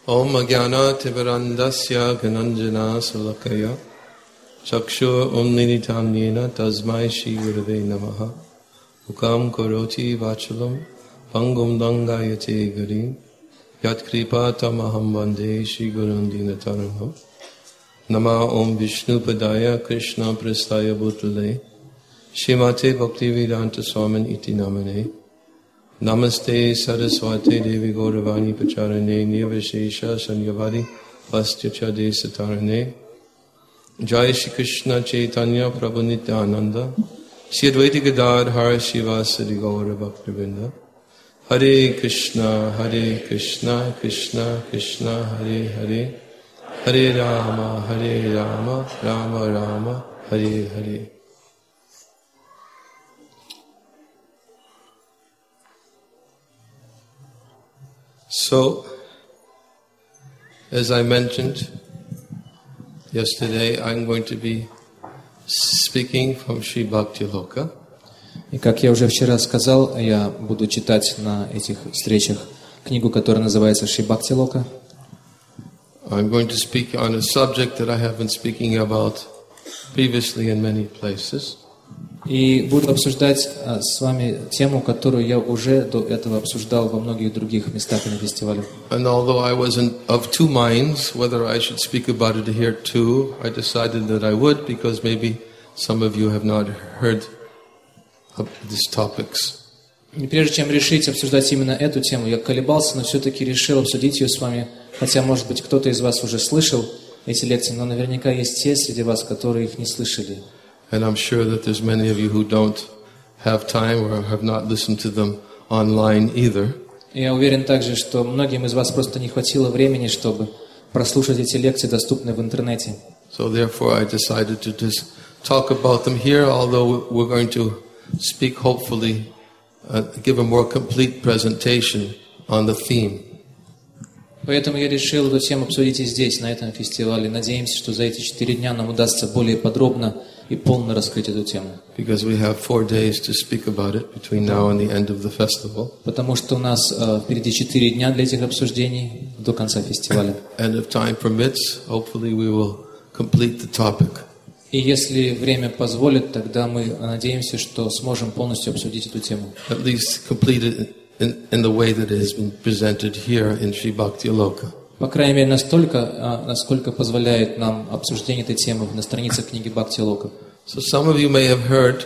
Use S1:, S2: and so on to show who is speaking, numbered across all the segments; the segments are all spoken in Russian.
S1: Om Agyana Tivarandasya Gananjana Salakaya Chakshur Umninitam Yena Tasmai Shri Gurave Namaha Ukam Karoti Vachalam Pangum Dangayate Garim Yat Kripa Tamaham Bande Shri Gurundina Taranam Nama Om Vishnu Padaya Krishna Prastaya Bhutale Shrimate Bhaktivedanta Swamin Iti Namane Namaste Saraswate Devi Gauravani Pacharane Nirvishesha Sanyavadi Vastyacha Desatarane Jai Shri Krishna Chaitanya Prabhu Nityananda Shri Advaita Gadadhara Shivasadi Gaura Bhaktivinda Hare Krishna Krishna Krishna Hare Hare Hare Rama Rama Rama Hare Hare. So, as I mentioned yesterday, I'm going to be speaking from Sri Bhakti Loka.
S2: И как я уже вчера сказал, я буду читать на этих встречах книгу, которая называется Шри Бхакти Лока.
S1: I'm going to speak on a subject that I have been speaking about previously in many places.
S2: И буду обсуждать с вами тему, которую я уже до этого обсуждал во многих других местах на фестивале.
S1: And although I was of two minds whether I should speak about it here too, I decided that I would because maybe some of you have not heard of these topics.
S2: И прежде чем решить обсуждать именно эту тему, я колебался, но все-таки решил обсудить ее с вами, хотя, может быть, кто-то из вас уже слышал эти лекции, но наверняка есть те среди вас, которые их не слышали.
S1: And I'm sure that there's many of you who don't have time or have not listened to them online either.
S2: Я уверен также, что многим из вас просто не хватило времени, чтобы прослушать эти лекции, доступные в интернете.
S1: So therefore I decided to just talk about them here, although we're going to speak hopefully, give a more complete presentation on the theme.
S2: Поэтому я решил эту тему обсудить и здесь, на этом фестивале. Надеемся, что за эти 4 дня нам удастся более подробно и полно раскрыть эту тему.
S1: Because we have 4 days to speak about it between now and the end of the festival.
S2: Потому что у нас впереди 4 дня для этих обсуждений до конца фестиваля.
S1: And if time permits, hopefully we will complete the topic.
S2: И если время позволит, тогда мы надеемся, что сможем полностью обсудить эту тему.
S1: At least complete it in the way that it has been presented here in Sri Bhakti Loka.
S2: По крайней мере, настолько, насколько позволяет нам обсуждение этой темы на страницах книги Бхакти Лока.
S1: So some of you may have heard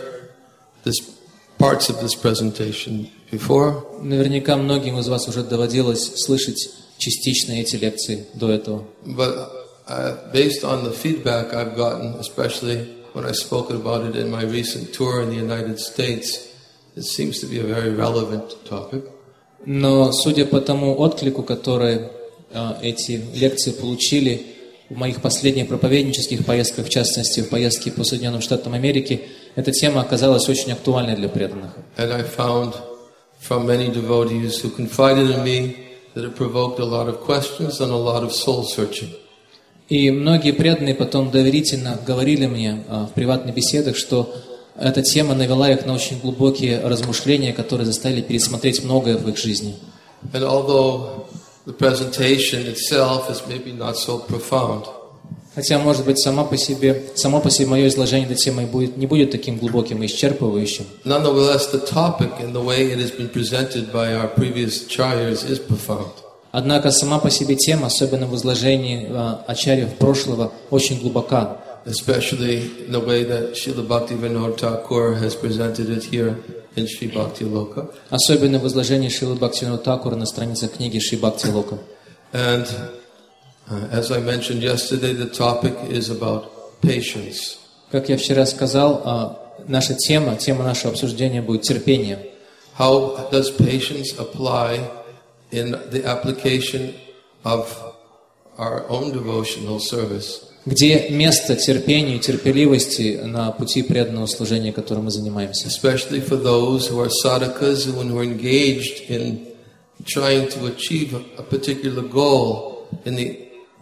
S1: parts of this presentation before.
S2: Наверняка многим из вас уже доводилось слышать частично эти лекции до этого.
S1: But based on the feedback I've gotten, especially when I spoke about it in my recent tour in the United States, it seems to be a very relevant topic.
S2: Но судя по тому отклику, который эти лекции получили в моих последних проповеднических поездках, в частности, в поездке по Соединенным Штатам Америки, эта тема оказалась очень актуальной для преданных.
S1: And I found from many devotees who confided in me that it provoked a lot of questions and a lot of soul searching.
S2: И многие преданные потом доверительно говорили мне в приватных беседах, что эта тема навела их на очень глубокие размышления, которые заставили пересмотреть многое в их жизни.
S1: And although the presentation itself is maybe not so profound,
S2: хотя, может быть, само по себе мое изложение этой темы не будет таким глубоким и исчерпывающим.
S1: Nonetheless, the topic and the way it has been presented by our previous acharyas is profound.
S2: Однако сама по себе тема, особенно в изложении ачарьев прошлого, очень глубока.
S1: Especially in the way that Srila Bhaktivinoda Thakur has presented it here in Sri Bhakti Loka.
S2: Особенно в изложении Шрилы Бхактивинода Thakura на страницах книги Шри Бхакти Лока.
S1: And as I mentioned yesterday, the topic is about patience.
S2: Как я вчера сказал, наша тема нашего обсуждения будет терпение.
S1: How does patience apply in the application of our own devotional service?
S2: Где место терпению и терпеливости на пути преданного служения, которым мы занимаемся?
S1: Especially for those who are sadhakas and who are engaged in trying to achieve a particular goal in the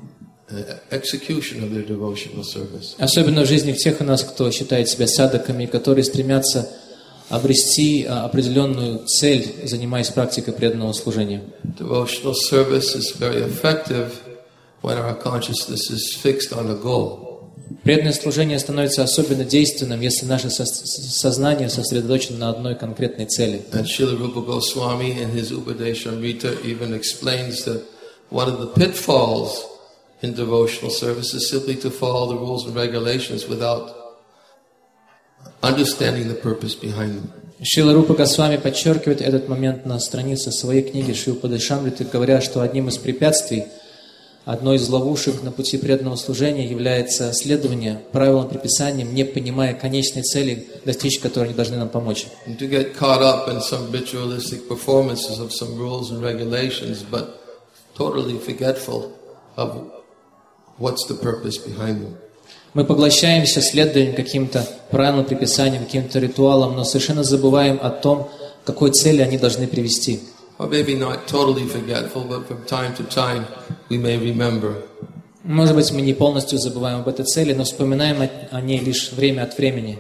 S1: execution of their devotional service.
S2: Особенно в жизни тех из нас, кто считает себя садхаками, которые стремятся обрести определенную цель, занимаясь практикой преданного служения.
S1: Devotional service is very effective when our consciousness is fixed on a goal.
S2: Преданное служение становится особенно действенным, если наше сознание сосредоточено на одной конкретной цели.
S1: And Srila Rupa Goswami in his Upadeshamrita even explains that one of the pitfalls in devotional service is simply to follow the rules and regulations without understanding the purpose behind them.
S2: Шрила Рупа Госвами подчеркивает этот момент на странице своей книги Шри Упадешамриты, говоря, что одним из препятствий, одной из ловушек на пути преданного служения является следование правилам, предписаниям, не понимая конечной цели, достичь которой они должны нам помочь.
S1: And to get caught up in some ritualistic performances of some rules and regulations, but totally forgetful of what's the purpose behind them.
S2: Мы поглощаемся следованием каким-то правилам, предписаниям, каким-то ритуалам, но совершенно забываем о том, к какой цели они должны привести.
S1: Or maybe not totally forgetful, but from time to time we may remember.
S2: Может быть, мы не полностью забываем об этой цели, но вспоминаем о ней лишь время от времени.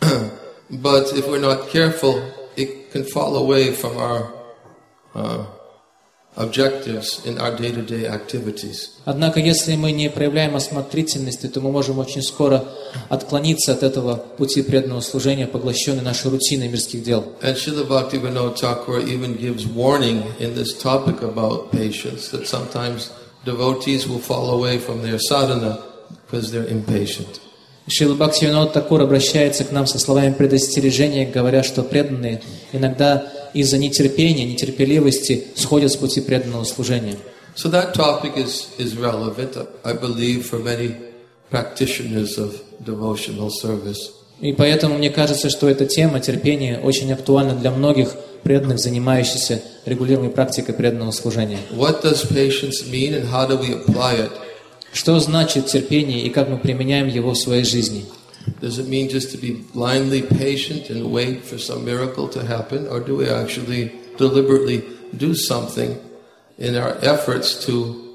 S1: But if we're not careful, it can fall away from our objectives in our day-to-day activities.
S2: Однако, если мы не проявляем осмотрительности, то мы можем очень скоро отклониться от этого пути преданного служения, поглощенной нашей рутиной мирских дел.
S1: And Srila Bhaktivinoda Thakur even gives warning in this topic about patience that sometimes devotees will fall away from their sadhana because they're impatient.
S2: Шрила Бхактивинода Тхакур обращается к нам со словами предостережения, говоря, что преданные иногда из-за нетерпения, нетерпеливости сходят с пути преданного служения.
S1: So that topic is relevant, I believe, for many practitioners of devotional service.
S2: И поэтому мне кажется, что эта тема терпения очень актуальна для многих преданных, занимающихся регулируемой практикой преданного служения.
S1: What does patience mean and how do we apply it?
S2: Что значит терпение и как мы применяем его в своей жизни?
S1: Does it mean just to be blindly patient and wait for some miracle to happen, or do we actually deliberately do something in our efforts to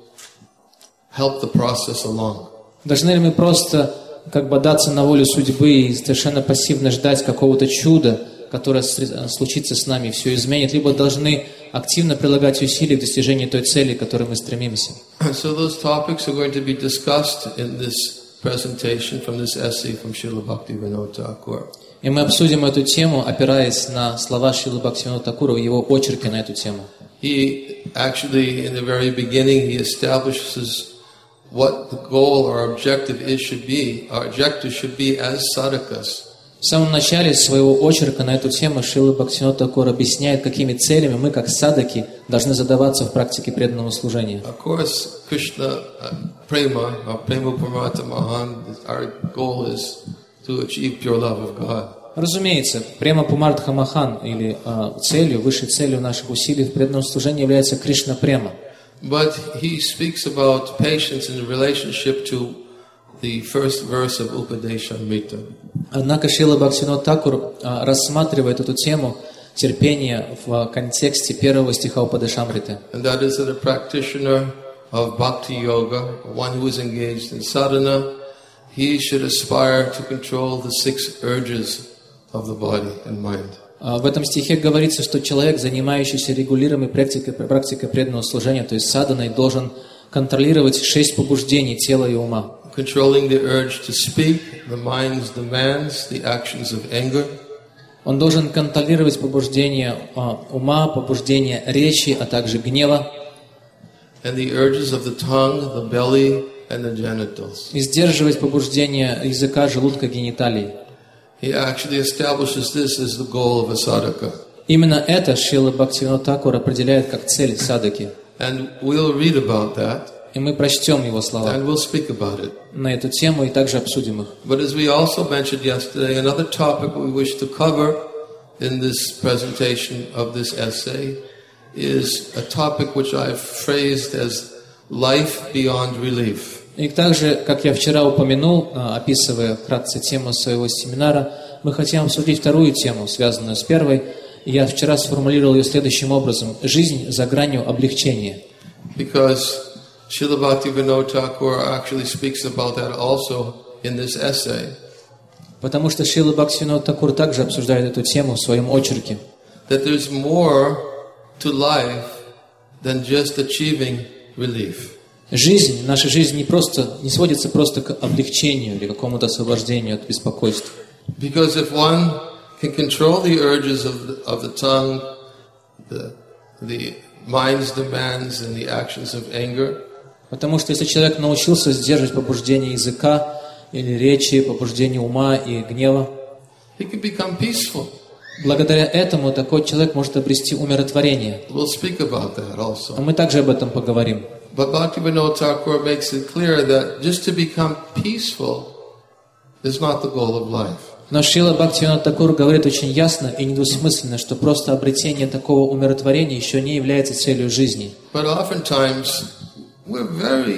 S1: help the process along?
S2: Должны ли мы просто как бы отдаться на волю судьбы и совершенно пассивно ждать какого-то чуда, которое случится с нами и все изменит, либо должны активно прилагать усилия к достижению той цели, к которой мы стремимся?
S1: So those topics are going to be discussed in this presentation from this essay from Srila Bhaktivinoda Thakur.
S2: И мы обсудим эту тему, опираясь на слова Шрилы Бхактивинода Тхакура в его очерке на эту тему.
S1: He actually, in the very beginning, he establishes what the goal or objective should be. Our objective should be as sadhakas.
S2: В самом начале своего очерка на эту тему Шрила Бхактивинода Тхакур объясняет, какими целями мы, как садаки, должны задаваться в практике преданного служения.
S1: Of course, Krishna Prema, or Prema Paramatamahan, our goal is to achieve pure love of God.
S2: Разумеется, Према Пумартха Махан, или целью, высшей целью наших усилий в преданном служении является Кришна Према.
S1: But he speaks about patience in relationship to the first verse of Upadeshamrita.
S2: Однако Шрила Бхактивинода Тхакур рассматривает эту тему терпения в контексте первого стиха Упадешамриты.
S1: And that is that a practitioner of Bhakti Yoga, one who is engaged in sadhana, he should aspire to control the 6 urges of the body and mind.
S2: В этом стихе говорится, что человек, занимающийся регулируемой практикой преданного служения, то есть саданой, должен контролировать 6 побуждений тела и ума.
S1: Controlling the urge to speak, the mind's demands, the actions of anger.
S2: Он должен контролировать побуждения ума, побуждения речи, а также гнева.
S1: And the urges of the tongue, the belly, and the genitals.
S2: И сдерживать побуждения языка, желудка, гениталий.
S1: He actually establishes this as the goal of a sadhaka.
S2: Именно это Шрила Бхактивинода Тхакур определяет как цель садаки.
S1: And we'll read about that.
S2: И мы прочтем его слова
S1: And we'll speak about it.
S2: на эту тему и также обсудим их.
S1: But as we also mentioned yesterday, another topic we wish to cover in this presentation of this essay is a topic which I've phrased as life beyond relief.
S2: И также, как я вчера упомянул, описывая вкратце тему своего семинара, мы хотим обсудить вторую тему, связанную с первой. И я вчера сформулировал ее следующим образом: жизнь за гранью облегчения.
S1: Because Srila Bhaktivinoda Thakur actually speaks about that also in this essay.
S2: Потому что Шрила Бхактивинода Такур также обсуждает эту тему в своем очерке.
S1: That there's more to life than just achieving relief.
S2: Наша жизнь не сводится просто к облегчению или какому-то освобождению от беспокойств.
S1: Because if one can control the urges of the tongue, the mind's demands and the actions of anger,
S2: Потому что если человек научился сдерживать побуждение языка или речи, побуждение ума и гнева,
S1: he can become peaceful.
S2: благодаря этому такой человек может обрести умиротворение.
S1: We'll speak about that also.
S2: А мы также об этом поговорим.
S1: But Bhaktivinoda Thakur makes it clear that just to become peaceful is not the goal of life.
S2: Но Шрила Бхактивинода Такур говорит очень ясно и недвусмысленно, что просто обретение такого умиротворения еще не является целью жизни.
S1: But oftentimes we're very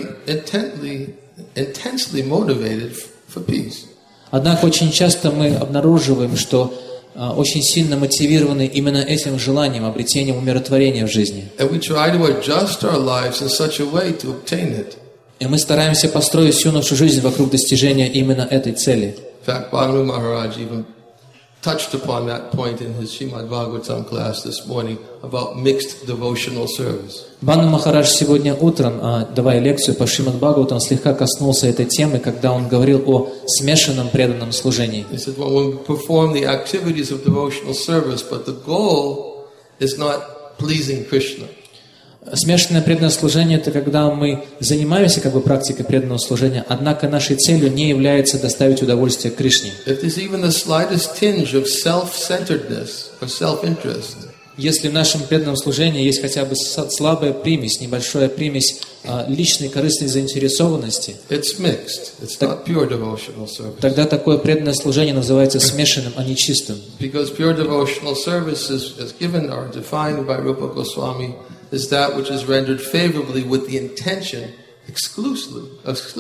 S1: intensely motivated for peace.
S2: Однако очень часто мы обнаруживаем, что очень сильно мотивированы именно этим желанием, обретением умиротворения в жизни.
S1: And we try to adjust our lives in such a way to obtain it.
S2: И мы стараемся построить всю нашу жизнь вокруг достижения именно этой цели.
S1: In fact, Bhanu Maharaj even touched upon that point in his Srimad Bhagavatam class this morning about mixed devotional service.
S2: Бхану Махарадж сегодня утром, давая лекцию по Шримад Бхагаватам, слегка коснулся этой темы, когда он говорил о смешанном преданном служении.
S1: He said, well, when we perform the activities of devotional service, but the goal is not pleasing Krishna.
S2: Смешанное преданное служение – это когда мы занимаемся практикой преданного служения, однако нашей целью не является доставить удовольствие Кришне.
S1: If there's even the slightest tinge of self-centeredness or self-interest,
S2: если в нашем преданном служении есть хотя бы слабая примесь, небольшая примесь личной корыстной заинтересованности,
S1: it's mixed. It's not pure devotional service.
S2: тогда такое преданное служение называется смешанным, а не чистым.
S1: Because pure devotional service is given or defined by Rupa Goswami is that which is rendered favorably with the intention exclusively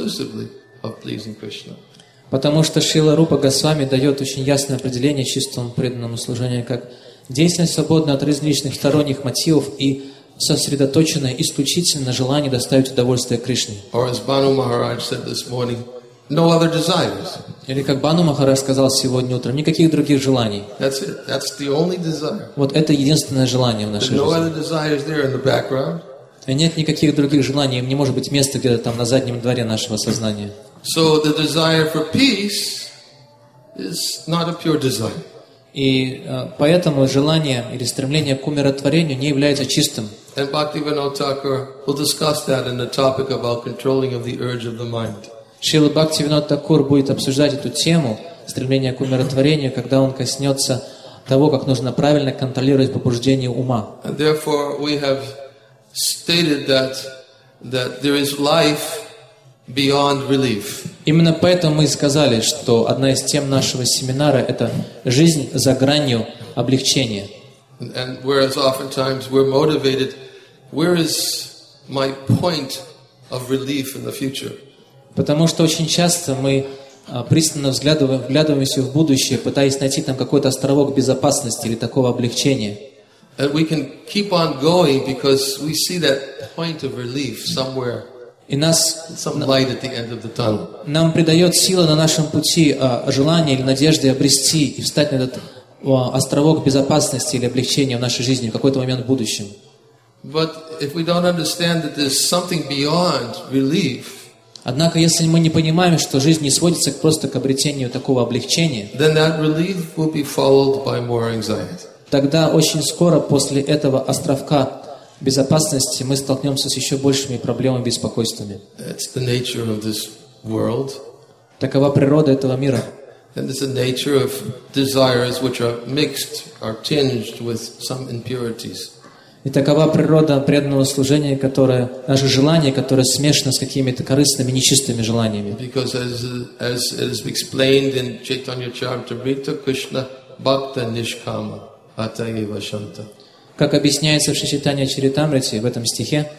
S1: of pleasing Krishna.
S2: Потому что Шрила Рупа Госвами дает очень ясное определение чистому преданному служению как деятельность, свободная от различных сторонних мотивов и сосредоточенная исключительно на желании доставить удовольствие Кришне.
S1: Or as Bhanu Maharaj said this morning, no other desires.
S2: Или как Бхану Махарадж сказал сегодня утром, никаких других желаний.
S1: That's it. That's the only desire.
S2: Вот это единственное желание в нашей
S1: No
S2: жизни.
S1: other desires there in the background.
S2: И нет никаких других желаний, им не может быть места где-то там на заднем дворе нашего сознания.
S1: So the desire for peace is not a pure desire.
S2: И поэтому желание или стремление к умиротворению не является чистым.
S1: And Bhaktivinoda Thakur will discuss that in the topic about controlling of the urge of the mind.
S2: Шрила Бхактивинода Такур будет обсуждать эту тему, стремление к умиротворению, когда он коснется того, как нужно правильно контролировать побуждение ума.
S1: And therefore we have stated that there is life beyond relief.
S2: Именно поэтому мы и сказали, что одна из тем нашего семинара – это жизнь за гранью облегчения.
S1: And whereas oftentimes we're motivated, where is my point of relief in the future?
S2: Потому что очень часто мы пристально вглядываемся в будущее, пытаясь найти там какой-то островок безопасности или такого облегчения.
S1: And we can keep on going because we see that point of relief somewhere,
S2: И
S1: some light at the end of the tunnel.
S2: нам придает сила на нашем пути желание или надежды обрести и встать на этот островок безопасности или облегчения в нашей жизни в какой-то момент в будущем.
S1: But if we don't understand that there's something beyond relief,
S2: Однако, если мы не понимаем, что жизнь не сводится просто к обретению такого облегчения,
S1: then that relief will be followed by more anxiety.
S2: тогда очень скоро после этого островка безопасности мы столкнемся с еще большими проблемами и беспокойствами.
S1: That's the nature of this world.
S2: Такова природа этого мира.
S1: And it's the nature of desires which are mixed, are tinged with some impurities.
S2: И такова природа преданного служения, наше желание, которое смешано с какими-то корыстными, нечистыми желаниями.
S1: Because as it is explained in Chaitanya Charitamrita, Krishna Bhakta Nishkama Atayeva Shanta.
S2: Как объясняется в Шри Чаритамрите в этом стихе,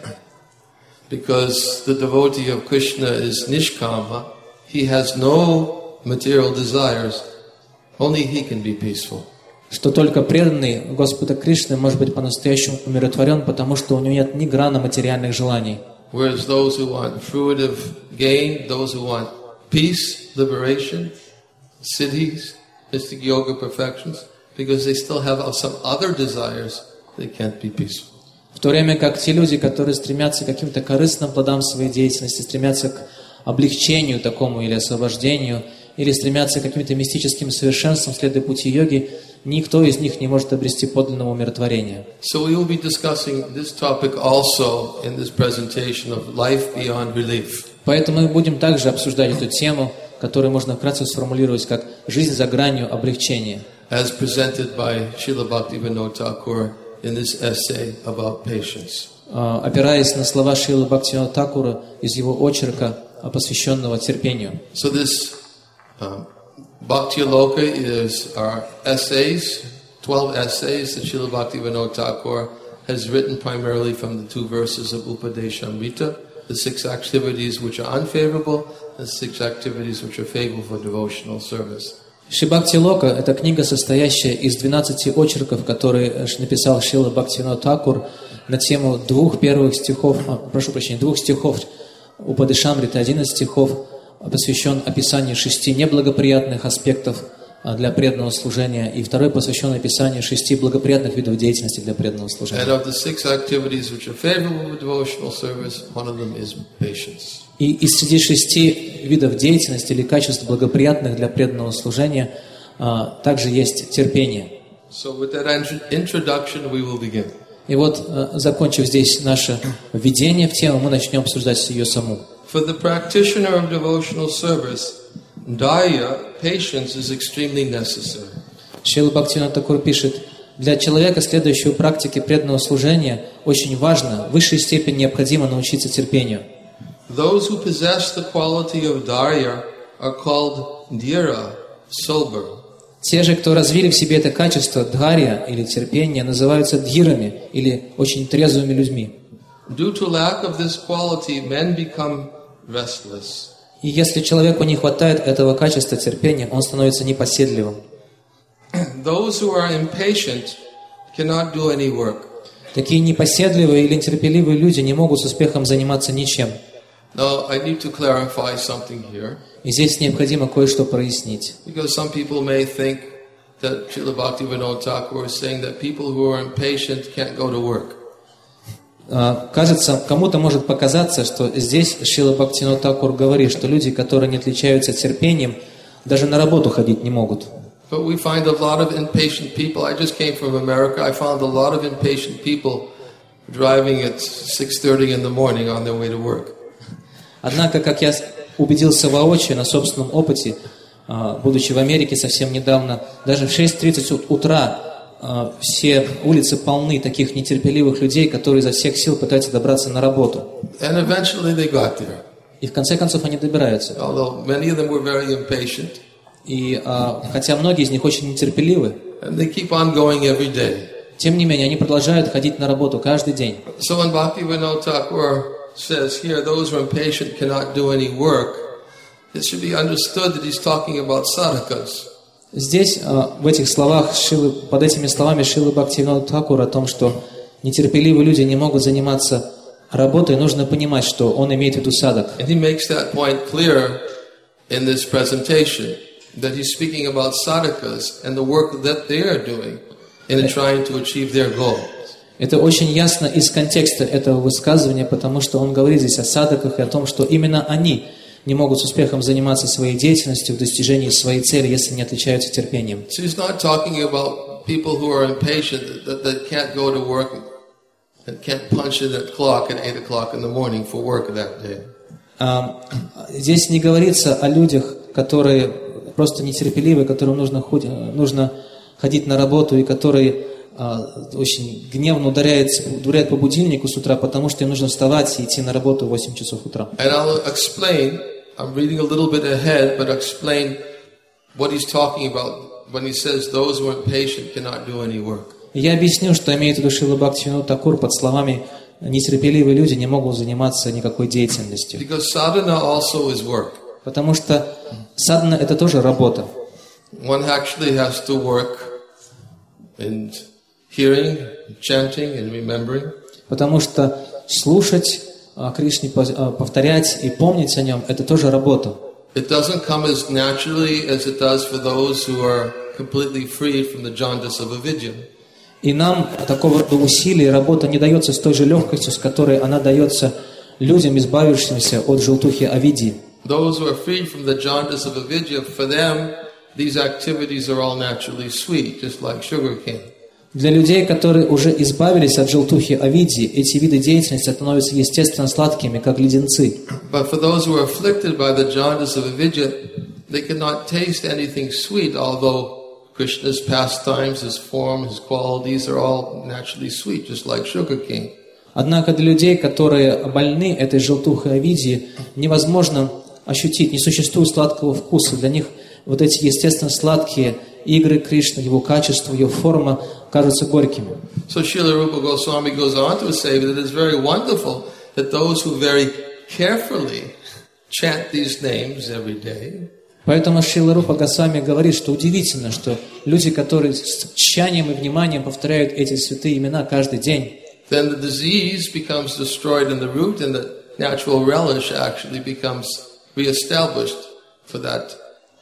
S1: because the devotee of Krishna is Nishkama, he has no material desires, only he can be peaceful.
S2: Что только преданный Господа Кришны может быть по-настоящему умиротворен, потому что у него нет ни грана материальных желаний.
S1: Whereas those who want fruitive gain, those who want peace, liberation, siddhis, mystic yoga perfections, because they still have some other desires, they can't be peaceful.
S2: В то время как те люди, которые стремятся к каким-то корыстным плодам своей деятельности, стремятся к облегчению такому или освобождению, или стремятся к каким-то мистическим совершенствам, следуя пути йоги, никто из них не может обрести подлинного умиротворения.
S1: So we will be discussing this topic also in this presentation of life beyond relief.
S2: Поэтому мы будем также обсуждать эту тему, которую можно вкратце сформулировать как «жизнь за гранью облегчения»,
S1: as presented by Srila Bhaktivinoda Thakur in this essay about patience.
S2: опираясь на слова Шрилы Бхактивинода Thakura из его очерка, посвященного терпению.
S1: So this Bhakti Aloka is our essays, 12 essays that Srila Bhaktivinoda Thakur has written primarily from the 2 verses of Upadeshamrita, the 6 activities which are unfavorable, and 6 activities which are favorable for devotional service.
S2: Шри Бхакти Лока – это книга, состоящая из 12 очерков, которые написал Шрила Бхактивинода Thakур на тему 2 стихов Упадешамриты, 11 стихов, посвящен описанию 6 неблагоприятных аспектов для преданного служения, и 2 посвящен описанию 6 благоприятных видов деятельности для преданного служения.
S1: And of the 6 activities which are favorable for devotional service, one of them is patience.
S2: И из среди 6 видов деятельности или качеств, благоприятных для преданного служения, также есть терпение.
S1: So with that introduction, we will begin.
S2: И вот, закончив здесь наше введение в тему, мы начнем обсуждать ее саму.
S1: For the practitioner of devotional service, daya, patience, is extremely necessary.
S2: Шрила Бхактивинода Thakур пишет: для человека, следующего практике преданного служения, очень важно, в высшей степени необходимо научиться терпению.
S1: Those who possess the quality of daya are called dhira, sober.
S2: Те же, кто развили в себе это качество дхарья или терпения, называются дхирами или очень трезвыми людьми.
S1: Due to lack of this quality, men become restless.
S2: И если человеку не хватает этого качества терпения, он становится непоседливым.
S1: Those who are impatient cannot do any work.
S2: Такие непоседливые или нетерпеливые люди не могут с успехом заниматься ничем.
S1: Now, I need to clarify something here.
S2: И здесь необходимо кое-что прояснить.
S1: Because some people may think that Srila Bhaktivinoda Thakur is saying that people who are impatient can't go to work.
S2: Кажется, кому-то может показаться, что здесь Шрила Бхактивинода Thakур говорит, что люди, которые не отличаются терпением, даже на работу ходить не могут.
S1: But we find a lot of impatient people. I just came from America. I found a lot of impatient people driving at 6:30 in the morning on their way to work.
S2: Однако, как я убедился воочию на собственном опыте, будучи в Америке совсем недавно, даже в 6:30 утра все улицы полны таких нетерпеливых людей, которые изо всех сил пытаются добраться на работу.
S1: And eventually they got there.
S2: И в конце концов они добираются.
S1: Although many of them were very impatient.
S2: И хотя многие из них очень нетерпеливы,
S1: And they keep on going every day.
S2: тем не менее они продолжают ходить на работу каждый день.
S1: So when Bhaktivinoda Thakur says here, those who are impatient cannot do any work, it should be understood that he's talking about sadhakas.
S2: Здесь, в этих словах, под этими словами Шрилы Бхактивинода Thakур о том, что нетерпеливые люди не могут заниматься работой, нужно понимать, что он имеет в виду садхак.
S1: And he makes that point clear in this presentation, that he's speaking about sadhakas and the work that they are doing in trying to achieve their goal.
S2: Это очень ясно из контекста этого высказывания, потому что он говорит здесь о садхаках и о том, что именно они не могут с успехом заниматься своей деятельностью в достижении своей цели, если не отличаются терпением.
S1: So he's not talking about people who are impatient, that can't go to work and can't punch in that clock at 8 o'clock in the morning for work that day.
S2: Здесь не говорится о людях, которые просто нетерпеливы, которым нужно ходить на работу и которые очень гневно ударяют по будильнику с утра, потому что им нужно вставать и идти на работу в 8 часов утра.
S1: And I'll explain, I'm reading a little bit ahead, but I'll explain what he's talking about when he says those who are impatient cannot do any work.
S2: Я объясню, что имеет в виду Шрила Бхактивинода Thakур под словами «нетерпеливые люди не могут заниматься никакой деятельностью».
S1: Because sadhana also is work.
S2: Потому что садхана – это тоже работа.
S1: One actually has to work in hearing, chanting and remembering.
S2: Потому что слушать о Кришне, повторять и помнить о нем – это тоже работа.
S1: it doesn't come as naturally as it does for those who are completely freed from the jaundice of avidya.
S2: И нам такого рода усилий и работа не дается с той же легкостью, с которой она дается людям, избавившимся от желтухи авидии.
S1: Those who are freed from the jaundice of avidya, for them, these activities are all naturally sweet, just like sugar cane.
S2: Для людей, которые уже избавились от желтухи авидии, эти виды деятельности становятся естественно сладкими, как леденцы.
S1: But for those who are afflicted by the jaundice of avidya, they cannot taste anything sweet, although Krishna's pastimes, his form, his qualities are all naturally sweet, just like sugar cane.
S2: Однако для людей, которые больны этой желтухой авидии, невозможно ощутить, не существует сладкого вкуса. Для них вот эти естественно сладкие игры Кришны, его качество, его форма кажутся горькими.
S1: So Srila Rupa Goswami goes on to say that it is very wonderful that those who very carefully chant these names every day,
S2: Поэтому Шрила Рупа Госвами говорит, что удивительно, что люди, которые с тщанием и вниманием повторяют эти святые имена каждый день,
S1: then the disease becomes destroyed in the root and the natural relish actually becomes reestablished for that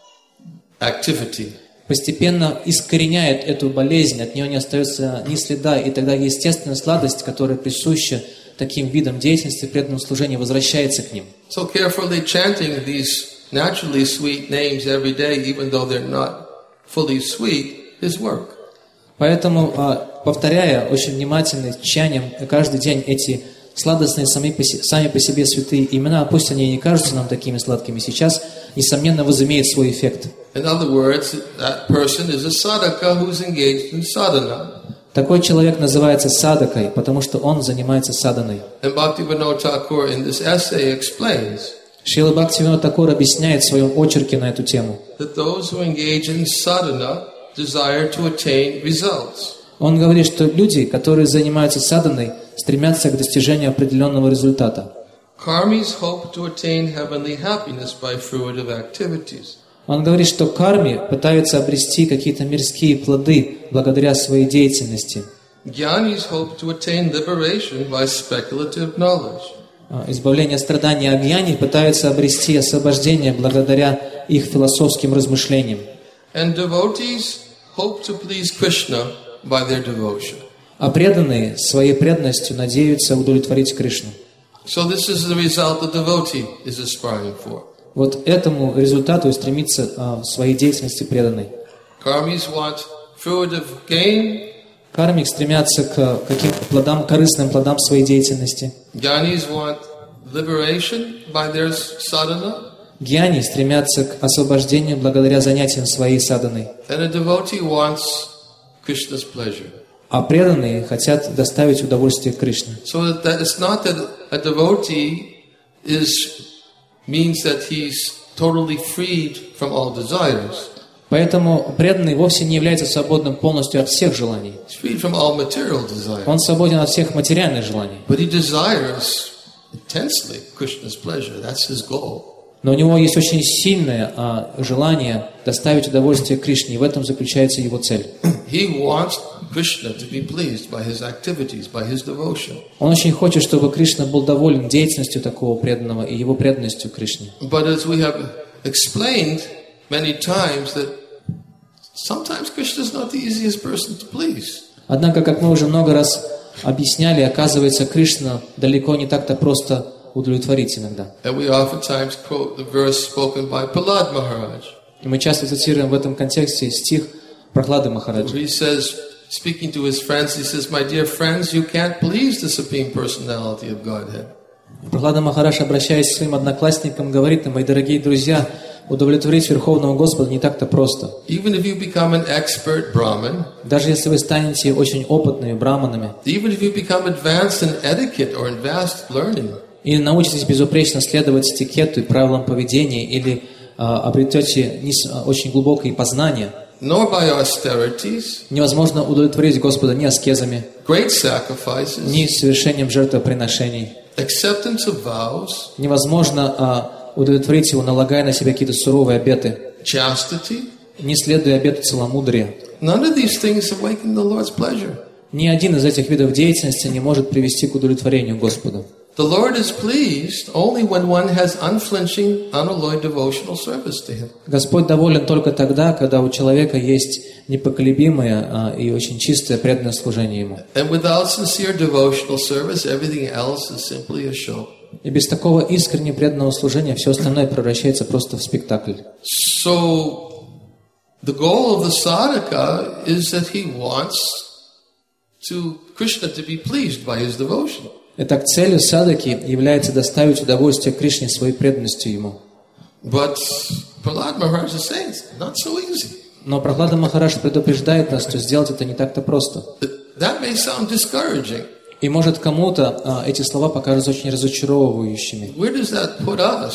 S1: activity.
S2: постепенно искореняет эту болезнь, от нее не остается ни следа, и тогда естественная сладость, которая присуща таким видам деятельности, преданного служения, возвращается к ним.
S1: So carefully chanting these naturally sweet names every day, even though they're not fully sweet, is work.
S2: Поэтому, повторяя очень внимательно, тщанием каждый день эти сладостные сами по себе святые имена, пусть они не кажутся нам такими сладкими сейчас, несомненно, возымеют свой эффект.
S1: In other words, that person is a sadhaka who's engaged in sadhana.
S2: Такой человек называется садакой, потому что он занимается саданой.
S1: And Bhaktivinoda Thakur in this essay explains
S2: Шрила Бхактивинода Тхакур объясняет в своем очерке на эту тему.
S1: that those who engage in sadhana desire to attain results.
S2: Он говорит, что люди, которые занимаются саданой, стремятся к достижению определенного результата.
S1: Karmis hope to attain heavenly happiness by fruitive activities.
S2: Он говорит, что карми пытаются обрести какие-то мирские плоды благодаря своей деятельности.
S1: Jnanis hope to attain liberation by speculative knowledge.
S2: Избавление страданий агьяни пытаются обрести освобождение благодаря их философским размышлениям.
S1: And devotees hope to please Krishna by their devotion.
S2: А преданные своей преданностью надеются удовлетворить Кришну.
S1: So this is the result the devotee is aspiring for.
S2: Вот этому результату и стремится в своей деятельности преданный.
S1: Karmis want fruitive gain.
S2: Кармик стремятся к каким-то плодам, корыстным плодам своей деятельности.
S1: Jnanis want liberation by their sadhana.
S2: Гьяни стремятся к освобождению благодаря занятиям своей саданой.
S1: And a devotee wants Krishna's pleasure.
S2: А преданные хотят доставить удовольствие Кришне.
S1: So that it's not that a devotee means that he's totally freed from all desires.
S2: Поэтому преданный вовсе не является свободным полностью от всех желаний.
S1: He's freed from all material desires.
S2: Он свободен от всех материальных желаний.
S1: But he desires intensely Krishna's pleasure. That's his goal.
S2: Но у него есть очень сильное желание доставить удовольствие Кришне, и в этом заключается его цель.
S1: He wants Krishna to be pleased by his activities, by his devotion.
S2: Он очень хочет, чтобы Кришна был доволен деятельностью такого преданного и его преданностью Кришне.
S1: But as we have explained many times, that sometimes Krishna is not the easiest person to please.
S2: Однако, как мы уже много раз объясняли, оказывается, Кришна далеко не так-то просто удовлетворить иногда.
S1: And we oftentimes quote the verse spoken by Prahlad Maharaj.
S2: И мы часто цитируем в этом контексте стих Прахлады Махараджа.
S1: He says, speaking to his friends, he says, "My dear friends, you can't please the Supreme Personality of Godhead."
S2: Прахлада Махарадж, обращаясь к своим одноклассникам, говорит им: мои дорогие друзья, удовлетворить Верховного Господа не так-то просто.
S1: Even if you become an expert Brahmin,
S2: даже если вы станете очень опытными браманами,
S1: even if you become advanced in etiquette or in vast learning,
S2: или научитесь безупречно следовать этикету и правилам поведения, или обретете очень глубокое познание,
S1: nor by austerities,
S2: невозможно удовлетворить Господа ни аскезами,
S1: great sacrifices,
S2: ни совершением жертвоприношений.
S1: Acceptance of vows,
S2: невозможно удовлетворить Его, налагая на себя какие-то суровые обеты,
S1: chastity,
S2: не следуя обету целомудрия.
S1: None of these things awaken the Lord's pleasure.
S2: Ни один из этих видов деятельности не может привести к удовлетворению Господа.
S1: The Lord is pleased only when one has unflinching, unalloyed devotional service to Him.
S2: Господь доволен только тогда, когда у человека есть непоколебимое и очень чистое преданное служение Ему.
S1: And without sincere devotional service, everything else is simply a show.
S2: И без такого искренне преданного служения все остальное превращается просто в спектакль.
S1: So, the goal of the sadhaka is that he wants Krishna to be pleased by his devotion.
S2: Итак, целью садаки является доставить удовольствие Кришне своей преданностью Ему.
S1: But Prahlad Maharaj is saying it's not so easy.
S2: Но Прахлада Махарадж предупреждает нас, что сделать это не так-то просто.
S1: That may sound discouraging.
S2: И может кому-то эти слова покажутся очень разочаровывающими.
S1: Where does that put us?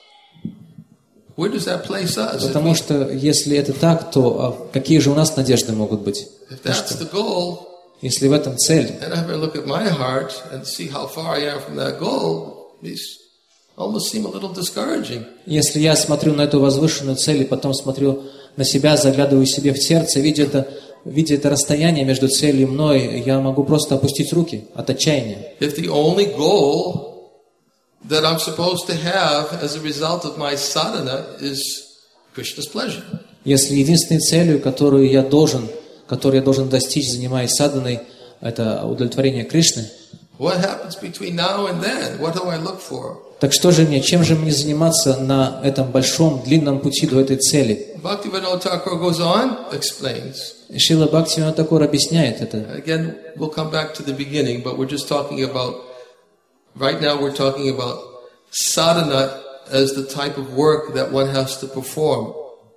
S1: Where does that place us?
S2: Потому что если это так, то какие же у нас надежды могут быть?
S1: If that's the goal,
S2: если в этом цель,
S1: and I look at my heart and see how far I am from that goal, these almost seem a little discouraging.
S2: Если я смотрю на эту возвышенную цель и потом смотрю на себя, заглядываю себе в сердце, видя это расстояние между целью и мной, я могу просто опустить руки от отчаяния.
S1: If the only goal that I'm supposed to have as a result of my sadhana is Krishna's pleasure.
S2: Если единственной целью, которую я должен достичь, занимаясь садханой, это удовлетворение Кришны.
S1: What happens between now and then? What do I look for?
S2: Так что же мне, чем же мне заниматься на этом большом, длинном пути до этой цели?
S1: Bhaktivinoda Thakur goes on, explains.
S2: Шрила Бхактивинода Тхакур объясняет это.
S1: Again, we'll come back to the beginning, but we're just talking about, right now we're talking about sadhana as the type of work that one has to perform.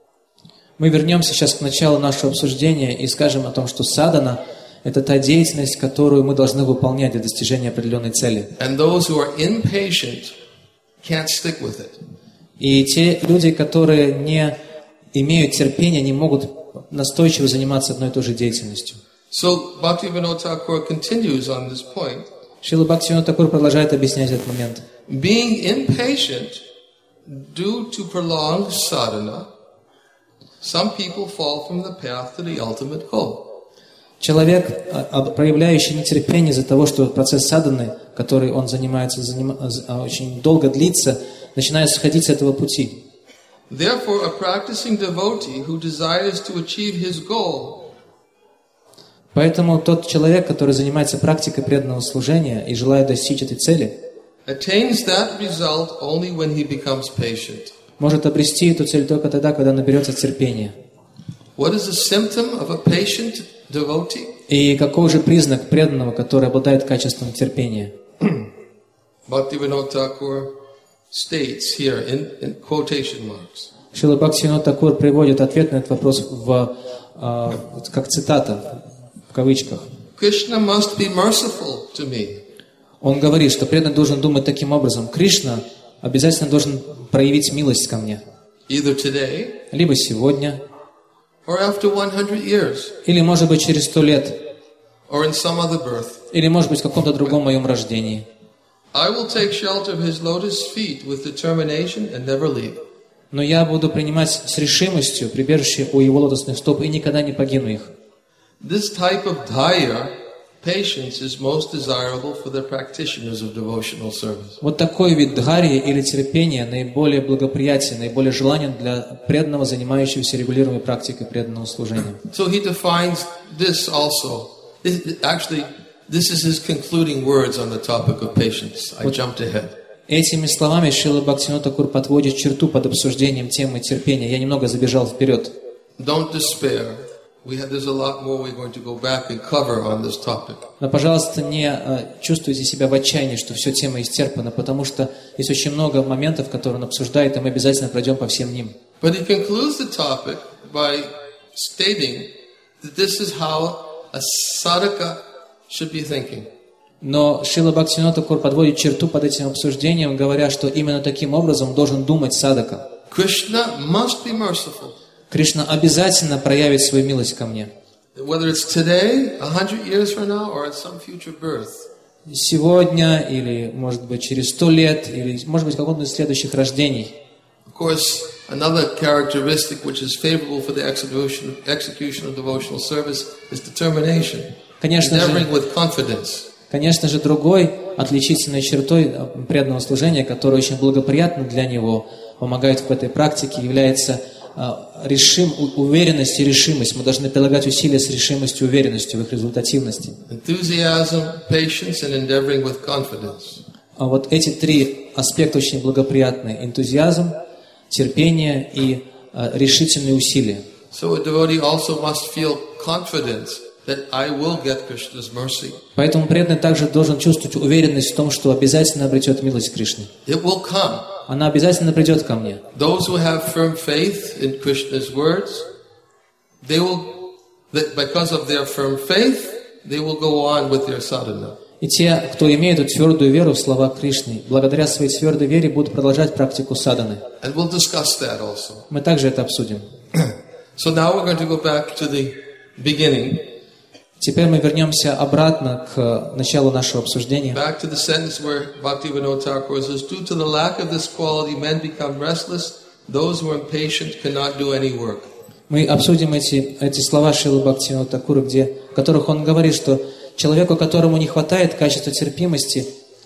S2: Мы вернемся сейчас к началу нашего обсуждения и скажем о том, что садхана – это та деятельность, которую мы должны выполнять для достижения определенной цели.
S1: And those who are impatient can't stick with it.
S2: И те люди, которые не имеют терпения, не могут настойчиво заниматься одной и той же деятельностью.
S1: So Bhaktivinoda Thakur continues on this point.
S2: Шрила Бхактивинода Тхакур продолжает объяснять этот момент.
S1: Being impatient due to prolonged sadhana, some people fall from the path to the ultimate goal.
S2: Человек, проявляющий нетерпение из-за того, что процесс садханы, который он занимается, очень долго длится, начинает сходить с этого пути.
S1: Therefore, a practicing devotee who desires to achieve his goal,
S2: поэтому тот человек, который занимается практикой преданного служения и желает достичь этой цели,
S1: attains that result only when he becomes patient.
S2: Может обрести эту цель только тогда, когда наберется терпения.
S1: What is the symptom of a patient devotee?
S2: И какой же признак преданного, который обладает качеством терпения?
S1: Bhaktivinoda Thakur states here in quotation marks.
S2: Шрила Бхактивинода Тхакур приводит ответ на этот вопрос как цитата, в кавычках.
S1: Krishna must be merciful to me.
S2: Он говорит, что преданный должен думать таким образом. Кришна обязательно должен проявить милость ко мне.
S1: Either today,
S2: либо сегодня,
S1: or after 100 years,
S2: или, может быть, через 100 лет,
S1: or in some other birth.
S2: или, может быть, в каком-то другом моем рождении.
S1: I will take shelter of his lotus feet with determination and never leave.
S2: Но я буду принимать с решимостью прибежище у его лотосных стоп и никогда не покину их.
S1: This type of dhaya, patience, is most desirable for the practitioners of devotional service.
S2: Вот такой вид дхарьи или терпения наиболее благоприятен, наиболее желанен для преданного, занимающегося регулируемой практикой преданного служения.
S1: So he defines this also. Actually, this is his concluding words on the topic of patience. I jumped ahead.
S2: Этими словами Шрила Бхактивинода Тхакур подводит черту под обсуждением темы терпения. Я немного забежал вперед.
S1: Don't despair. There's a lot more we're going to go back and cover on this topic.
S2: Но, пожалуйста, не чувствуйте себя в отчаянии, что все тема исчерпана, потому что есть очень много моментов, которые он обсуждает, и мы обязательно пройдем по всем ним.
S1: But he concludes the topic by stating that this is how a sadhaka should be thinking.
S2: Но Шрила Бхактивинода Тхакур подводит черту под этим обсуждением, говоря, что именно таким образом должен думать садака.
S1: Krishna must be merciful.
S2: Кришна обязательно проявит свою милость ко мне.
S1: Whether it's today, 100 years from now, or at some future birth.
S2: Сегодня, или, может быть, через 100 лет, или, может быть, каком-то из следующих рождений.
S1: Of course, another characteristic which is favorable for the execution of devotional service is determination. Endeavoring with confidence.
S2: Конечно же, другой отличительной чертой преданного служения, которая очень благоприятна для него, помогает в этой практике, является уверенность и решимость. Мы должны прилагать усилия с решимостью и уверенностью в их результативности.
S1: Enthusiasm, patience, and endeavoring with confidence.
S2: А вот эти три аспекта очень благоприятны: энтузиазм, терпение и решительные усилия.
S1: So a devotee also must feel confidence that I will get Krishna's mercy.
S2: Поэтому преданный также должен чувствовать уверенность в том, что обязательно обретет милость Кришны.
S1: It will come.
S2: Она обязательно придет ко мне.
S1: Those who have firm faith in Krishna's words, because of their firm faith, they will go on with their sadhana.
S2: И те, кто имеет эту твердую веру в слова Кришны, благодаря своей твердой вере будут продолжать практику садханы.
S1: And we'll discuss that also.
S2: Мы также это обсудим.
S1: So now we're going to go back to the beginning.
S2: Теперь мы вернемся обратно к началу нашего обсуждения.
S1: Back to the sentence where Bhaktivinoda Thakur says, due to the lack of this quality, men become restless. Those who are impatient cannot do any work.
S2: Мы обсудим эти слова Шрилы Бхактивинода Тхакура, в которых он говорит, что человеку, которому не хватает качества терпимости,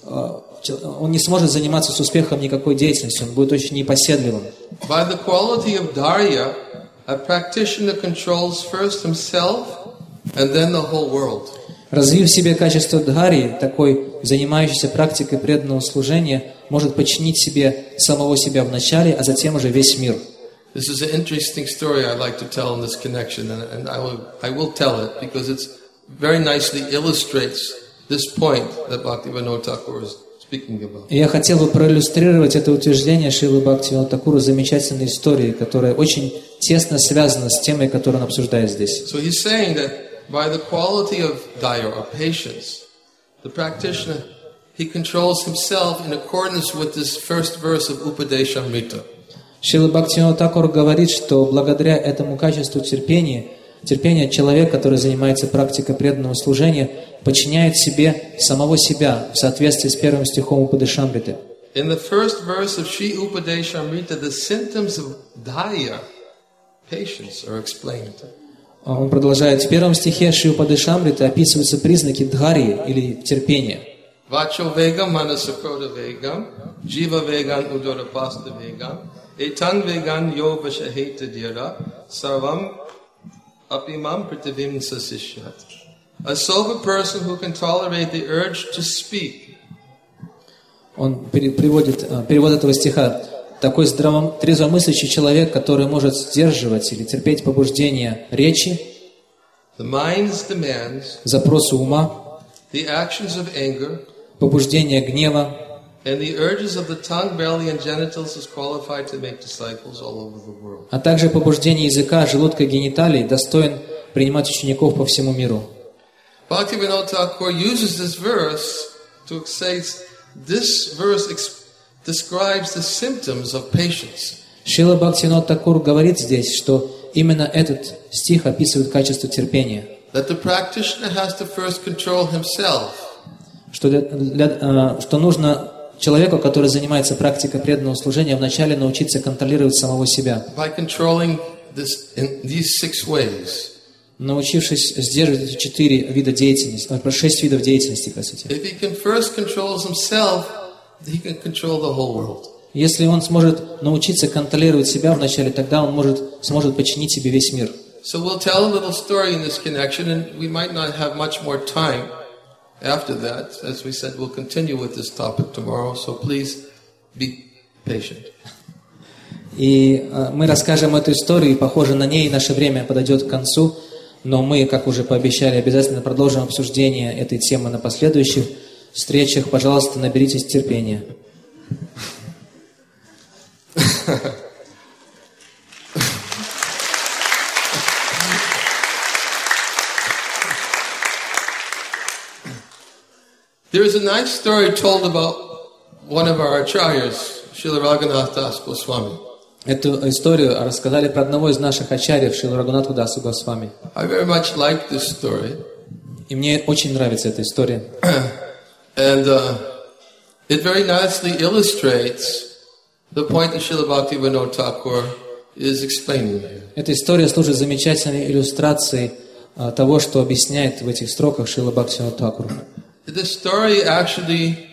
S2: он не сможет заниматься с успехом никакой деятельностью, он будет очень непоседливым.
S1: By the quality of dharya, a practitioner controls first himself and then the whole world.
S2: Развив в себе качество дхарьи, такой, занимающийся практикой преданного служения, может подчинить себе самого себя вначале, а затем уже весь мир.
S1: This is an interesting story I like to tell in this connection, and I will tell it because it's very nicely illustrates this point that Bhaktivinoda Thakur is speaking about.
S2: Я хотел бы проиллюстрировать это утверждение Шрилы Бхактивинода Тхакура замечательной историей, которая очень тесно связана с темой, которую он обсуждает здесь.
S1: So he's saying that by the quality of daya or patience, the practitioner he controls himself in accordance with this first verse of Upadeshamrita.
S2: Шрила Бхактивинода Тхакур говорит, что благодаря этому качеству терпения человек, который занимается практикой преданного служения, подчиняет себе самого себя в соответствии с первым стихом Упадешамриты.
S1: In the first verse of Sri Upadeshamrita, the symptoms of daya, patience, are explained.
S2: Он продолжает. В первом стихе Шри Упадешамриты описываются признаки дхарьи или терпения.
S1: Vacho vegam manasakroda vegam, jiva vegan udorapasta vegam, etan vegan yo vashaheta dira, sarvam apimam prativim sasishyat. A sober person who can tolerate the urge to speak.
S2: Он приводит перевод этого стиха. Такой трезвомыслящий человек, который может сдерживать или терпеть побуждения речи,
S1: the mind's demands,
S2: запросы ума,
S1: the actions of anger,
S2: побуждения гнева,
S1: and the urges of the tongue, belly, and genitals is qualified to make disciples all over the world.
S2: а также побуждение языка, желудка и гениталий достоин принимать учеников по всему миру.
S1: Bhaktivinoda Thakur uses this verse to say this verse describes the symptoms of patience.
S2: Шрила Бхактивинода Тхакур говорит здесь, что именно этот стих описывает качество терпения.
S1: That the practitioner has to first control himself.
S2: Что нужно человеку, который занимается практикой преданного служения, вначале научиться контролировать самого себя.
S1: By controlling this in these 6 ways.
S2: Научившись сдерживать эти 4 вида деятельности, 6 видов деятельности, простите.
S1: If he can first control himself, he can control the whole world.
S2: Если он сможет научиться контролировать себя вначале, тогда он сможет подчинить себе весь мир.
S1: So we'll tell a little story in this connection, and we might not have much more time after that. As we said, we'll continue with this topic tomorrow, so please be patient.
S2: И мы расскажем эту историю, и, похоже, на ней наше время подойдет к концу, но мы, как уже пообещали, обязательно продолжим обсуждение этой темы на последующих встречах. Пожалуйста, наберитесь терпения.
S1: There is a nice story told about one of our acharyas, Srila Raghunath Das Goswami.
S2: Эту историю рассказали про одного из наших ачарьев, Шрилу Рагунатху Дасу Госвами.
S1: I very much like this story.
S2: И мне очень нравится эта история.
S1: And it very nicely illustrates the point that Srila Bhaktivinoda Thakur is explaining here.
S2: Эта история служит замечательной иллюстрацией того, что объясняет в этих строках Шрила Бхактивинода Тхакур.
S1: this story actually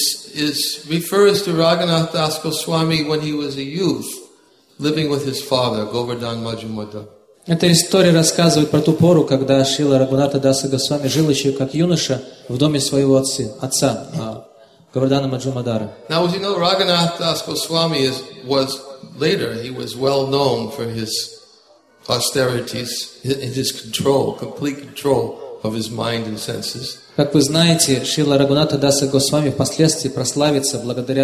S1: refers to Raghunath Das Goswami when he was a youth, living with his father, Govardhan Majumdar.
S2: Эта история рассказывает про ту пору, когда Шрила Рагунатха Даса Госвами жил еще как юноша в доме своего отца, Govardhana Majumdara.
S1: Now, as you know, Raghunath Das Goswami was later, he was well known for his austerities, his control, complete control of his mind and senses.
S2: Как вы знаете, Шрила Рагунатха Даса Госвами впоследствии прославится благодаря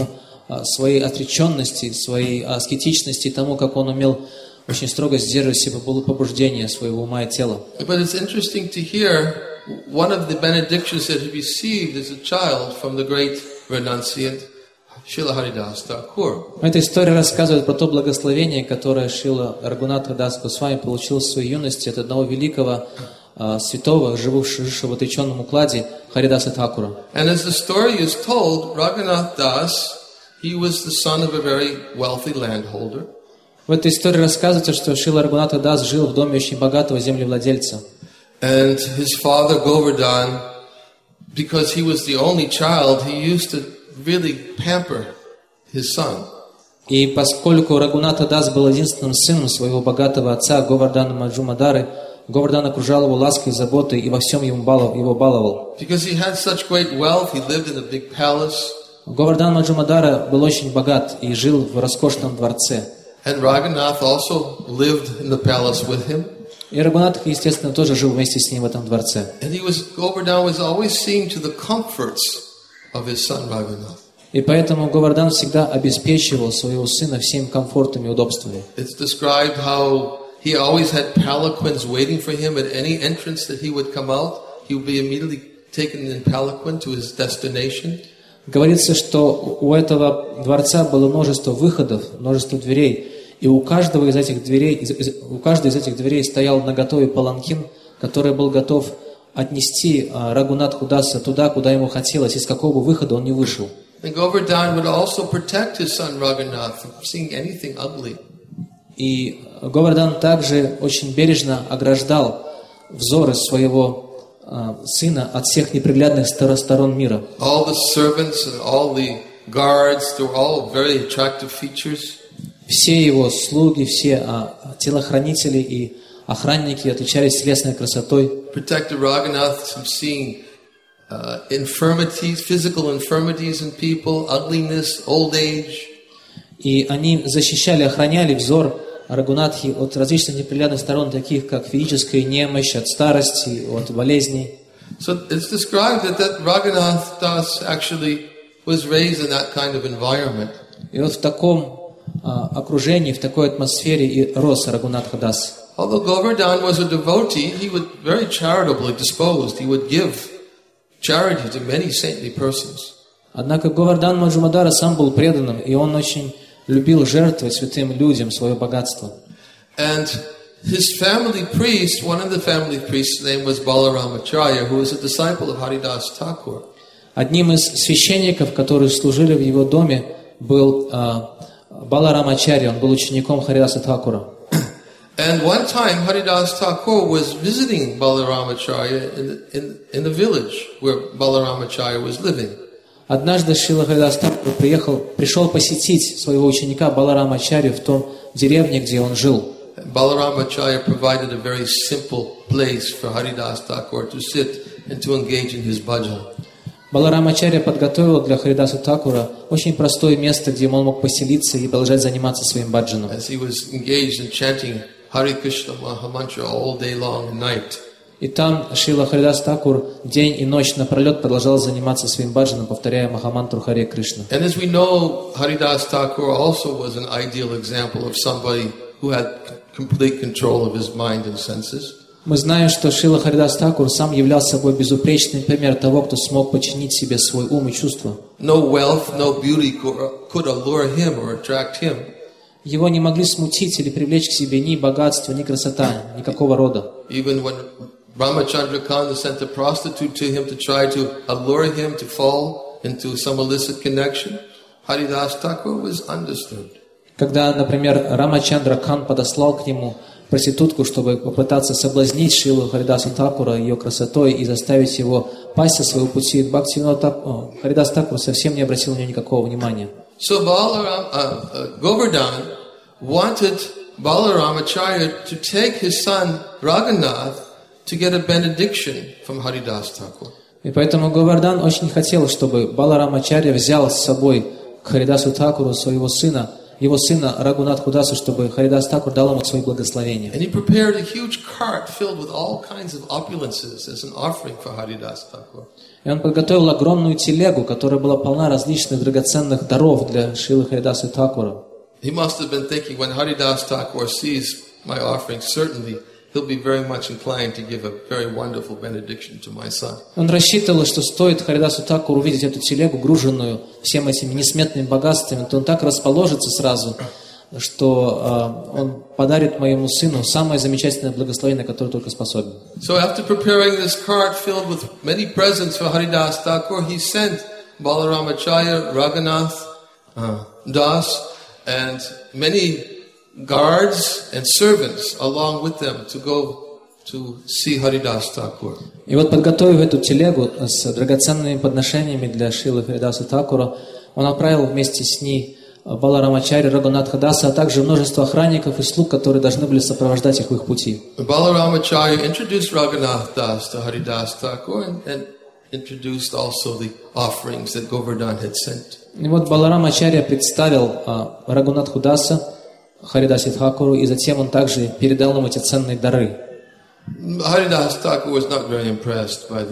S2: своей отреченности, своей аскетичности, тому, как он умел очень строго сдерживать себе побуждения своего ума и тела.
S1: But it's interesting to hear one of the benedictions that he received as a child from the great renunciant Srila Haridas Thakur.
S2: Эта история рассказывает про то благословение, которое Шрила Рагунатха Дас Госвами получил в своей юности от одного великого святого, живущего в отреченном укладе, Харидаса Thakura.
S1: And as the story is told, Raghunath Das, he was the son of a very wealthy landholder.
S2: В этой истории рассказывается, что Шрила Рагунатха Дас жил в доме очень богатого землевладельца.
S1: And his father Govardhan, because he was the only child, he used to really pamper his son.
S2: И поскольку Рагунатха Дас был единственным сыном своего богатого отца Govardhana Majumdары, Govardhan окружал его лаской и заботой и во всем его баловал.
S1: Because he had such great wealth, he lived in a big palace.
S2: Govardhan Majumdara был очень богат и жил в роскошном дворце.
S1: And Raghunath also lived in the palace with him.
S2: И Рагунатх, естественно, тоже жил вместе с ним в этом дворце.
S1: And Govardhan was always seeing to the comforts of his son Raghunath.
S2: И поэтому Govardhan всегда обеспечивал своего сына всеми комфортами и удобствами.
S1: It's described how he always had palanquins waiting for him at any entrance that he would come out. He would be immediately taken in palanquin to his destination.
S2: Говорится, что у этого дворца было множество выходов, множество дверей, и у каждой из этих дверей стоял наготове паланкин, который был готов отнести Рагунатху Даса туда, куда ему хотелось, из какого бы выхода он не вышел.
S1: And Govardhan would also protect his son Raghunath from seeing anything ugly.
S2: И Govardhan также очень бережно ограждал взоры своего сына от всех неприглядных сторон мира.
S1: All the servants and all the guards, they were all very attractive features.
S2: Все его слуги, все телохранители и охранники отличались телесной красотой.
S1: Protected Raghunath from seeing infirmities, physical infirmities in people, ugliness, old age.
S2: И они защищали, охраняли взор Рагунатхи от различных неприглядных сторон, таких как физическая немощь, от старости, от болезней.
S1: So it's described that Raghunath Das actually was raised in that kind of environment.
S2: И вот в таком окружении, в такой атмосфере и рос Рагунатха Дас.
S1: Although Govardhan was a devotee, he was very charitably disposed. He would give charity to many saintly persons.
S2: Однако Govardhan Majumdara сам был преданным, и он очень любил жертвовать святым людям свое богатство.
S1: And his family priest, one of the family priests' name was Balaramacharya, who was a disciple of Haridas Thakur.
S2: Одним из священников, которые служили в его доме, был Баларамачарья, он был учеником Харидаса Thakura.
S1: And one time Haridas Thakur was visiting Balaramacharya in the village where Balaramacharya was living.
S2: Однажды Шрила Харидас Thakura пришел посетить своего ученика Баларамачарью в том деревне, где он жил.
S1: Balaramacharya provided a very simple place for Haridas Thakur to sit and to engage in his bhajan.
S2: Баларамачарья подготовил для Харидаса Thakura очень простое место, где он мог поселиться и продолжать заниматься своим баджаном.
S1: As he was engaged in chanting Hare Krishna Mahamantra all day long and night.
S2: И там Шрила Харидас Thakura день и ночь напролет продолжал заниматься своим баджаном, повторяя Махамантру Харе Кришна.
S1: And as we know, Haridas Thakur also was an ideal example of somebody who had complete control of his mind and senses.
S2: Мы знаем, что Шрила Харидас Thakura сам являлся собой безупречный пример того, кто смог подчинить себе свой ум и чувства.
S1: No wealth, no beauty could allure him or attract him.
S2: Его не могли смутить или привлечь к себе ни богатство, ни красота, никакого рода.
S1: Even when Ramachandra Khan sent a prostitute to him to try to allure him to fall into some illicit connection, Haridas Thakur was undisturbed.
S2: Когда, например, Рамачандра Кан подослал к нему проститутку, чтобы попытаться соблазнить Шрилу Харидаса Такура ее красотой и заставить его пасть со своего пути. Харидас Такур совсем не обратил на нее никакого внимания.
S1: So Govardhan wanted Balaramacharya to take his son Raghunath to get a benediction from Haridas Thakur.
S2: И поэтому Говардан очень хотел, чтобы Баларамачарья взял с собой к Харидасу Такуру своего сына, его сына Рагунатху Дасу, чтобы Харидас Такур дал ему свои благословения.
S1: And he prepared a huge cart filled with all kinds of opulences as an offering for Haridas Thakur.
S2: И он подготовил огромную телегу, которая была полна различных драгоценных даров для Шрилы Харидаса Такура.
S1: He must have been thinking, when Haridas Thakur sees my offering, certainly he'll be very much inclined to give a very wonderful benediction to my son.
S2: Он рассчитывал, что стоит Харидасу Такуру увидеть эту телегу, груженную всем этими несметными богатствами, то он так расположится сразу, что он подарит моему сыну самое замечательное благословение, которое только способен.
S1: So after preparing this cart filled with many presents for Haridas Thakur, he sent Balaramacharya, Raghunath Das, and many guards and servants along with them to go to see Haridas Thakur.
S2: И вот, подготовив эту телегу с драгоценными подношениями для Шрилы Харидаса Такура, он отправил вместе с ней Баларамачарья, Рагунатха Даса, а также множество охранников и слуг, которые должны были сопровождать их в их пути.
S1: Balaramacharya introduced Raghunath Das to Haridas Thakur and introduced also the offerings that Govardhan had sent.
S2: И вот Баларамачарья представил Рагунатху Даса Харидасе Тхакуру, и затем он также передал ему эти ценные дары.
S1: Haridas Thakur was not very impressed by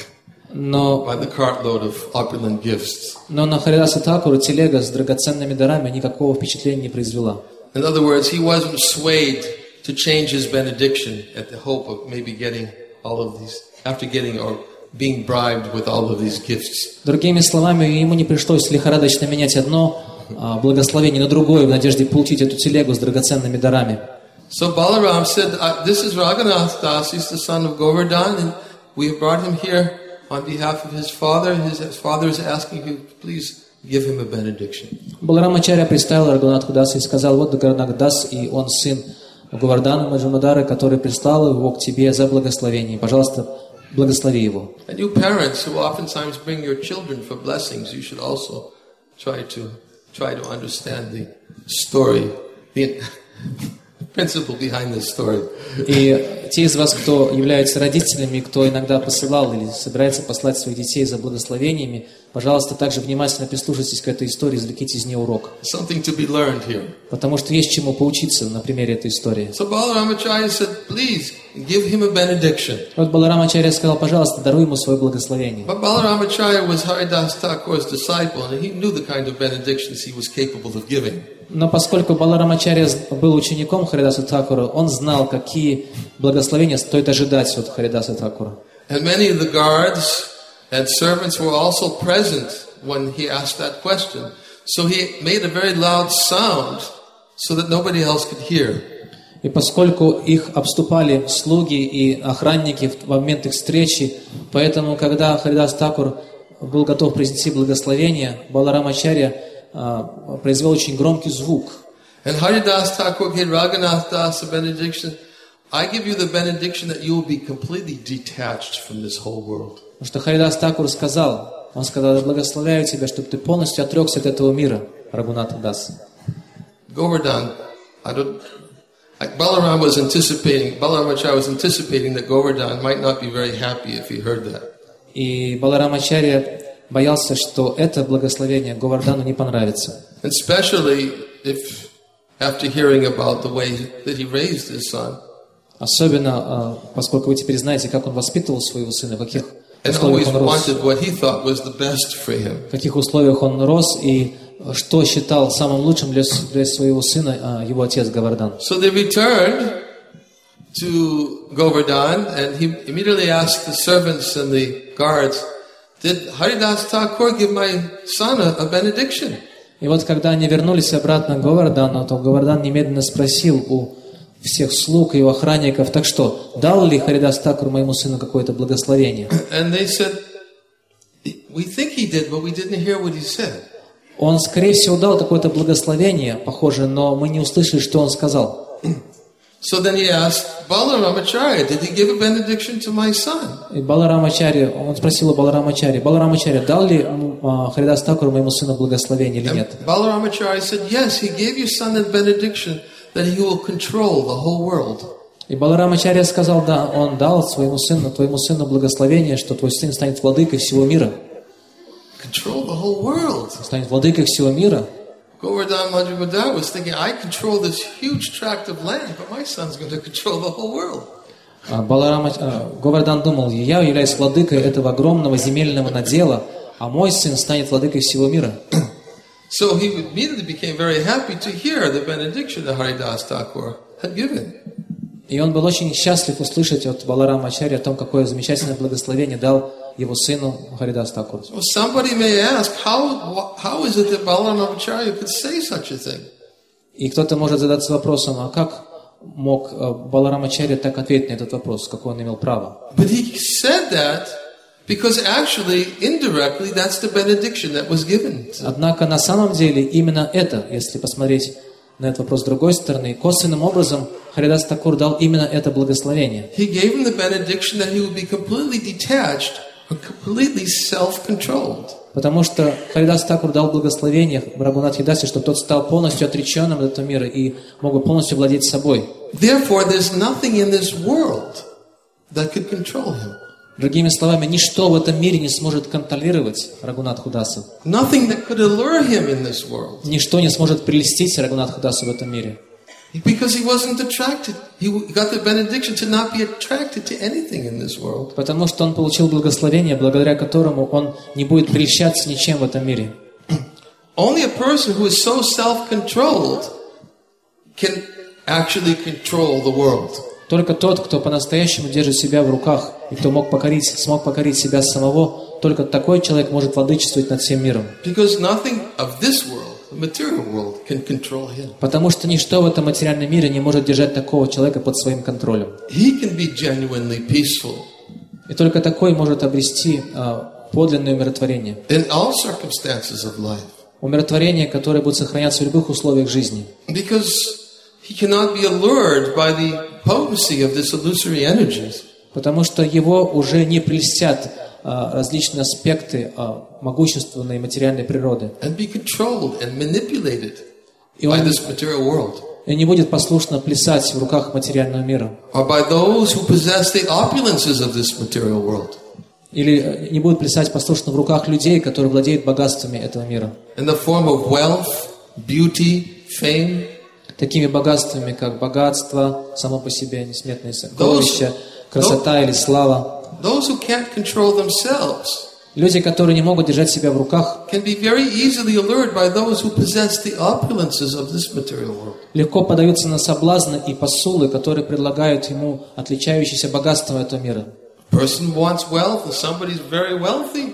S1: the cartload of opulent gifts.
S2: Но на Харидаса Тхакуру телега с драгоценными дарами никакого впечатления не произвела.
S1: In other words, he wasn't swayed to change his benediction at the hope of maybe getting all of these, after getting or being bribed with all of these gifts.
S2: Другими словами, ему не пришлось лихорадочно менять одно благословение на другое в надежде получить эту телегу с драгоценными дарами.
S1: So Balaram said, "This is Raghunath Das. He's the son of Govardhan, and we have brought him here on behalf of his father. His father is asking you, please give him a benediction."
S2: Баларамачарья представил Рагунатху Даса и сказал: вот Рагунатх Дас, и он сын Говардана Маджумадара, который прислал его к тебе за благословение. Пожалуйста, благослови его.
S1: And you parents who oftentimes bring your children for blessings, you should also try to understand the story, the principle behind this story.
S2: И те из вас, кто являются родителями, кто иногда посылал или собирается послать своих детей за благословениями, пожалуйста, также внимательно прислушайтесь к этой истории, извлеките из нее урок.
S1: Something to be learned here.
S2: Потому что есть чему поучиться на примере этой истории.
S1: So Balaramacharya said, please give him a benediction.
S2: Вот Баларамачарья сказал: пожалуйста, даруй ему свое благословение.
S1: But Balaramacharya was Haridas Thakur's disciple, and he knew the kind of benedictions he was capable of giving.
S2: Но поскольку Баларамачарья был учеником Харидаса Тхакура, он знал, какие благословения стоит ожидать от Харидаса Тхакура.
S1: And many of the guards and servants were also present when he asked that question. So he made a very loud sound so that nobody else could hear.
S2: И поскольку их обступали слуги и охранники в момент их встречи, поэтому, когда Харидас Тхакур был готов произнести благословение, Баларамачарья произвел очень громкий звук.
S1: And Haridas Thakur gave Raghunath Das a benediction. I give you the benediction that you will be completely detached from this whole world.
S2: Потому что Харидас Тхакур сказал: я благословляю тебя, чтобы ты полностью отрекся от этого мира, Рагунатх Дас.
S1: Govardhan, Balarama was anticipating that Govardhan might not be very happy if he heard that.
S2: И Баларамачарья боялся, что это благословение Говардану не понравится.
S1: And especially if, after hearing about the way that he raised his son,
S2: особенно, поскольку вы теперь знаете, как он воспитывал своего сына, в каких
S1: and
S2: условиях
S1: always
S2: он рос,
S1: wanted what he thought was the best for him.
S2: в каких условиях он рос и что считал самым лучшим для своего сына его отец Говардан.
S1: So they returned to Govardhan, and he immediately asked the servants and the guards, "Did Haridas Thakur give my son a benediction?"
S2: И вот когда они вернулись обратно к Говардану, то Говардан немедленно спросил у всех слуг и у охранников: так что, дал ли Харидас Тхакур моему сыну какое-то благословение?
S1: And they said, "We think he did, but we didn't hear what he said."
S2: Он, скорее всего, дал какое-то благословение, похоже, но мы не услышали, что он сказал.
S1: So then he asked Balaramacharya, did he give a benediction to my son?
S2: И Баларамачарья, он спросил у Баларамачарьи, Баларамачарья, дал ли Харидас Такур моему сыну благословение или нет?
S1: And Balaramacharya said, yes, he gave your son a benediction that he will control the whole world.
S2: И Баларамачарья сказал, да, он дал твоему сыну благословение, что твой сын станет владыкой всего мира.
S1: Control the whole world.
S2: Станет владыкой всего мира.
S1: Govardhan Majumdar was thinking, I control this huge tract of land, but my son's going to control the whole world.
S2: Говардан думал, я являюсь владыкой этого огромного земельного надела, а мой сын станет владыкой всего мира.
S1: So he immediately became very happy to hear the benediction that Haridas Thakur had given.
S2: И он был очень счастлив услышать от Баларамачарьи о том, какое замечательное благословение дал его сыну Харидас Такур.
S1: Well, somebody may ask, how is it that Balaramacharya could say such a thing?
S2: И кто-то может задаться вопросом, а как мог Баларамачарья так ответить на этот вопрос, какое он имел право?
S1: But he said that because actually, indirectly, that's the benediction that was given.
S2: Однако на самом деле именно это, если посмотреть на этот вопрос с другой стороны, косвенным образом Харидас Такур дал именно это благословение.
S1: He gave him the benediction that he would be completely detached or completely self-controlled.
S2: Потому что Харидас Такур дал благословение Рагунатхи Даси, чтобы тот стал полностью отреченным от этого мира и мог бы полностью владеть собой.
S1: Therefore, there's nothing in this world that could control him.
S2: Другими словами, ничто в этом мире не сможет контролировать Рагунатху Дасу.
S1: Nothing that could allure him in this world.
S2: Ничто не сможет прельстить Рагунатху Дасу в этом мире.
S1: Because he wasn't attracted. He got the benediction to not be attracted to anything in this world.
S2: Потому что он получил благословение, благодаря которому он не будет прельщаться ничем в этом мире.
S1: Only a person who is so self-controlled can actually control the world.
S2: Только тот, кто по-настоящему держит себя в руках и кто смог покорить себя самого, только такой человек может владычествовать над всем миром.
S1: Because nothing of this world, the material world, can control him.
S2: Потому что ничто в этом материальном мире не может держать такого человека под своим контролем.
S1: He can be genuinely peaceful.
S2: И только такой может обрести подлинное умиротворение.
S1: In all circumstances of life.
S2: Умиротворение, которое будет сохраняться в любых условиях жизни.
S1: Because he cannot be allured by the potency of this illusory energies.
S2: Потому что его уже не прельстят различные аспекты могущественной материальной природы.
S1: And be controlled and manipulated by this material world.
S2: И не будет послушно плясать в руках материального мира.
S1: Or by those who possess the opulences of this material world.
S2: Или не будет плясать послушно в руках людей, которые владеют богатствами этого мира.
S1: In the form of wealth, beauty, fame.
S2: Такими богатствами, как богатство, само по себе несметные сокровища, красота или слава.
S1: Those who can't control themselves.
S2: Люди, которые не могут держать себя в руках,
S1: can be very easily allured by those who possess the opulences of this material world.
S2: Легко поддаются на соблазны и посулы, которые предлагают ему отличающиеся богатством этого мира.
S1: Person wants wealth and somebody's very wealthy.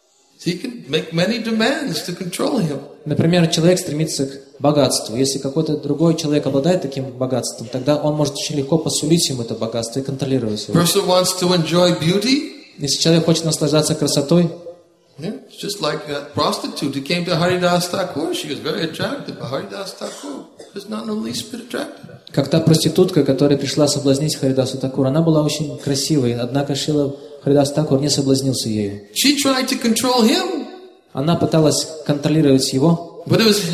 S1: He can make many demands to control him.
S2: Например, человек стремится к богатству. Если какой-то другой человек обладает таким богатством, тогда он может очень легко посулить ему это богатство и контролировать его.
S1: Person wants to enjoy beauty.
S2: Если человек хочет наслаждаться красотой,
S1: it's just like that prostitute who came to Haridas Thakur. She was very attractive, but Haridas Thakur was not in the least bit attractive.
S2: Как та проститутка, которая пришла соблазнить Харидасу Такур, она была очень красивой, однако Харидас Такур не соблазнился ею.
S1: She tried to control him.
S2: Она пыталась контролировать его.
S1: But it was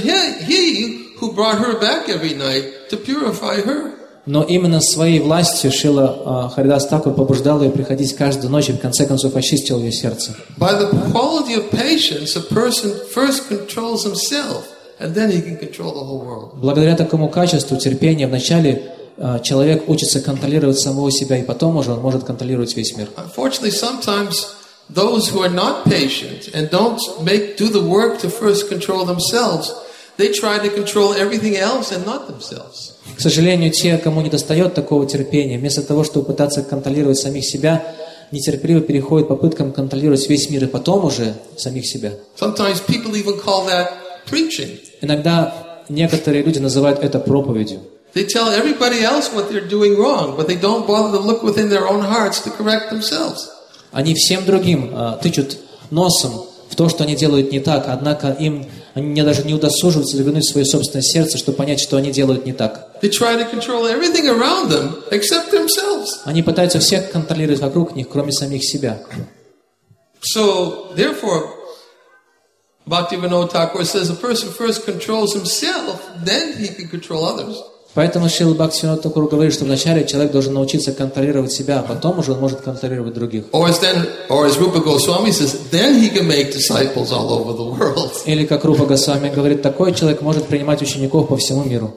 S1: he who brought her back every night to purify her.
S2: Но именно своей властью Харидас Такур побуждал ее приходить каждую ночь и в конце концов очистил ее сердце.
S1: By the quality of patience, a person first controls himself, and then he can control the whole world.
S2: Благодаря такому качеству терпения вначале человек учится контролировать самого себя, и потом уже он может контролировать весь мир.
S1: Unfortunately, sometimes those who are not patient and don't do the work to first control themselves, they try to control everything else and not themselves.
S2: К сожалению, те, кому недостает такого терпения, вместо того, чтобы пытаться контролировать самих себя, нетерпеливо переходят к попыткам контролировать весь мир и потом уже самих себя.
S1: Sometimes people even call that preaching.
S2: Иногда некоторые люди называют это проповедью.
S1: They tell everybody else what they're doing wrong, but they don't bother to look within their own hearts to correct themselves.
S2: Они всем другим тычут носом в то, что они делают не так, однако им Они даже не удосуживаются заглянуть в свое собственное сердце, чтобы понять, что они делают не так.
S1: They try to control everything around them except themselves.
S2: Они пытаются всех контролировать вокруг них, кроме самих себя.
S1: So, therefore, Bhaktivinoda Thakur says a person first controls himself, then he can control others.
S2: Поэтому Шрила Бхактивинода Тхакур говорит, что вначале человек должен научиться контролировать себя, а потом уже он может контролировать других.
S1: Or as Rupa Goswami says, then he can make disciples all over the world.
S2: Или, как Рупа Госвами говорит, такой человек может принимать учеников по всему миру.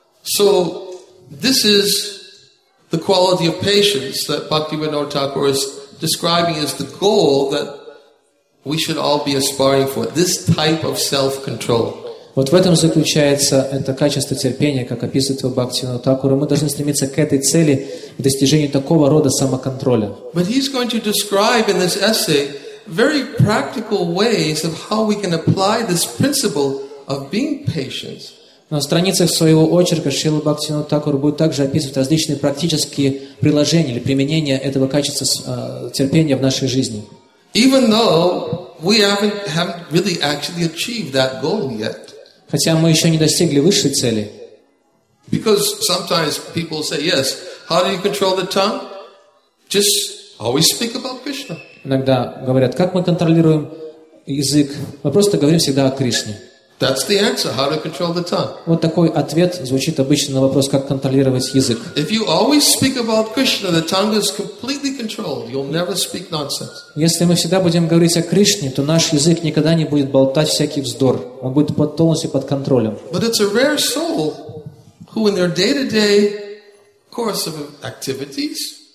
S1: So, this is the quality of patience that Bhaktivinoda Thakur is describing as the goal that we should all be aspiring for. This type of self-control.
S2: Вот в этом заключается это качество терпения, как описывает его Бхактивинода Тхакур. Мы должны стремиться к этой цели, к достижению такого рода самоконтроля.
S1: But he's going to describe in this essay very practical ways of how we can apply this principle of being patient.
S2: На страницах своего очерка Шрила Бхактивинода Тхакур будет также описывать различные практические приложения или применения этого качества терпения в нашей жизни.
S1: Even though we haven't really actually achieved that goal yet.
S2: Хотя мы еще не достигли высшей цели.
S1: Because sometimes people say, yes, how do you control the tongue? Just always speak about Krishna.
S2: Иногда говорят, как мы контролируем язык? Мы просто говорим всегда о Кришне.
S1: That's the answer, how to control the tongue.
S2: Вот такой ответ звучит обычно на вопрос, как контролировать язык.
S1: If you always speak about Krishna, the tongue is completely controlled. You'll never speak nonsense.
S2: Если мы всегда будем говорить о Кришне, то наш язык никогда не будет болтать всякий вздор. Он будет полностью под контролем.
S1: But it's a rare soul who in their day-to-day course of activities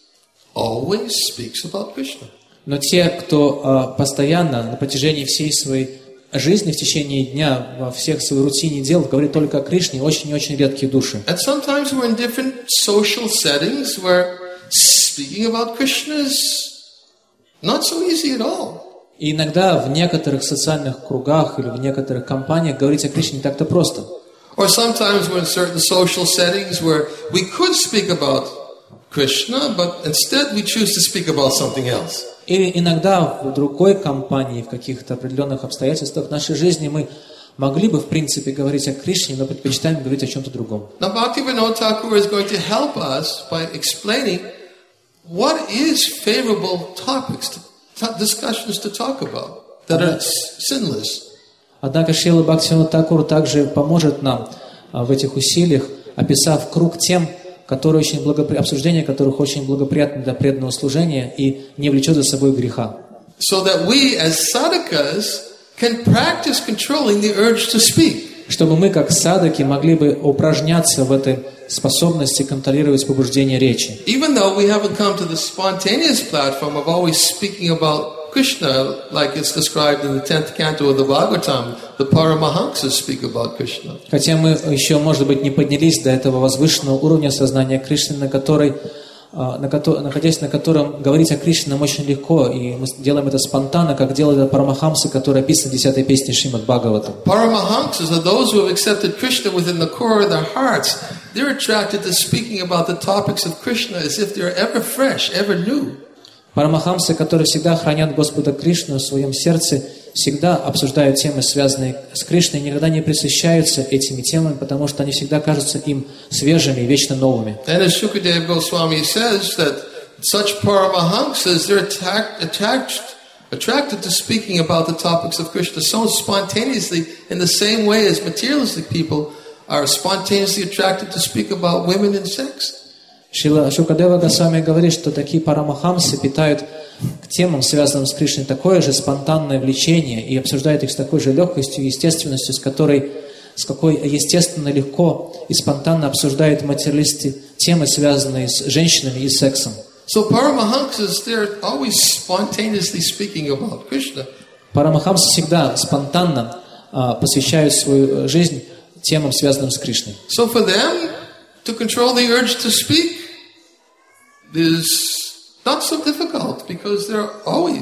S1: always speaks about Krishna.
S2: Но те, кто постоянно на протяжении всей своей жизни, в течение дня, во всех своей рутине дел, говорит только о Кришне, очень и очень редкие души.
S1: And sometimes we're in different social settings where speaking about Krishna is not so easy at all.
S2: И иногда в некоторых социальных кругах или в некоторых компаниях говорить о Кришне не так-то просто.
S1: Or sometimes we're in certain social settings where we could speak about Krishna, but instead we choose to speak about something else.
S2: Или иногда в другой компании, в каких-то определенных обстоятельствах в нашей жизни мы могли бы, в принципе, говорить о Кришне, но предпочитаем говорить о чем-то другом.
S1: Now, Bhaktivinoda Thakur is going to help us by explaining what is favorable topics, discussions to talk about that are sinless.
S2: Однако Шрила Бхактивинода Тхакур также поможет нам в этих усилиях, описав круг тем, обсуждение которых очень благоприятно для преданного служения и не влечет за собой греха.
S1: So that we as sadhakas can practice controlling the urge to speak.
S2: Чтобы мы, как садаки, могли бы упражняться в этой способности контролировать побуждение речи.
S1: Even though we haven't come to the spontaneous platform of always speaking about Krishna, like it's described in the 10th canto of the Bhagavatam, the Paramahamsas speak about Krishna.
S2: Хотя мы еще, может быть, не поднялись до этого возвышенного уровня сознания Кришны, находясь на котором говорить о Кришне нам очень легко, и мы делаем это спонтанно, как делают Парамахамсы, которые описаны в 10-й песне Шримад Бхагаватам.
S1: Paramahamsas are those who have accepted Krishna within the core of their hearts. They're attracted to speaking about the topics of Krishna as if they're ever fresh, ever new.
S2: Парамахамсы, которые всегда хранят Господа Кришну в своем сердце, всегда обсуждают темы, связанные с Кришной, и никогда не пресыщаются этими темами, потому что они всегда кажутся им свежими и вечно новыми.
S1: And as Shukadeva Goswami says that such Paramahamsas, they're attracted to speaking about the topics of Krishna so spontaneously in the same way as materialistic people are spontaneously attracted to speak about women and sex.
S2: Шрила Шукадева Госвами говорит, что такие парамахамсы питают к темам, связанным с Кришной, такое же спонтанное влечение и обсуждают их с такой же легкостью и естественностью, с какой естественно, легко и спонтанно обсуждают материалисты темы, связанные с женщинами и сексом.
S1: So Paramahamsas, they're always spontaneously speaking about Krishna.
S2: Парамахамсы всегда спонтанно посвящают свою жизнь темам, связанным с Кришной.
S1: So for them to control the urge to speak is not so difficult because they're always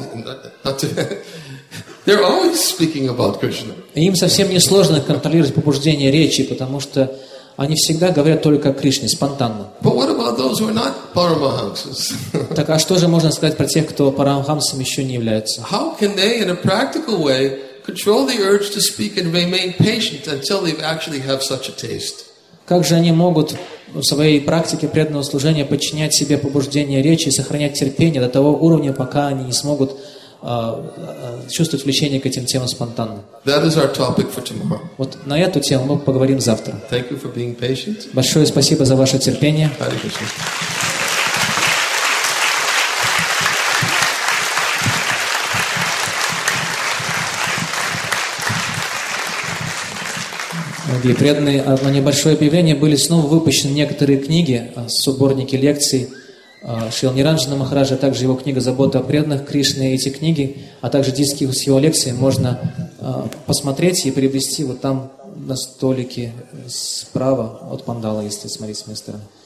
S1: speaking about Krishna.
S2: И им совсем не сложно контролировать побуждение речи, потому что они всегда говорят только о Кришне, спонтанно.
S1: But what about those who are not Paramahamsas?
S2: Так а что же можно сказать про тех, кто парамахамсами еще не являются?
S1: How can they, in a practical way, control the urge to speak and remain patient until they actually have such a taste?
S2: Как же они могут в своей практике преданного служения подчинять себе побуждение речи и сохранять терпение до того уровня, пока они не смогут чувствовать влечение к этим темам спонтанно?
S1: That is our topic for tomorrow.
S2: Вот на эту тему мы поговорим завтра.
S1: Thank you for being patient.
S2: Большое спасибо за ваше терпение.
S1: Hare Krishna.
S2: Дорогие преданные, на небольшое объявление были снова выпущены некоторые книги, сборники лекций Шрила Ниранджана Махараджа, а также его книга «Забота о преданных Кришны». Эти книги, а также диски с его лекциями можно посмотреть и приобрести вот там на столике справа от пандала, если смотреть с моей стороны.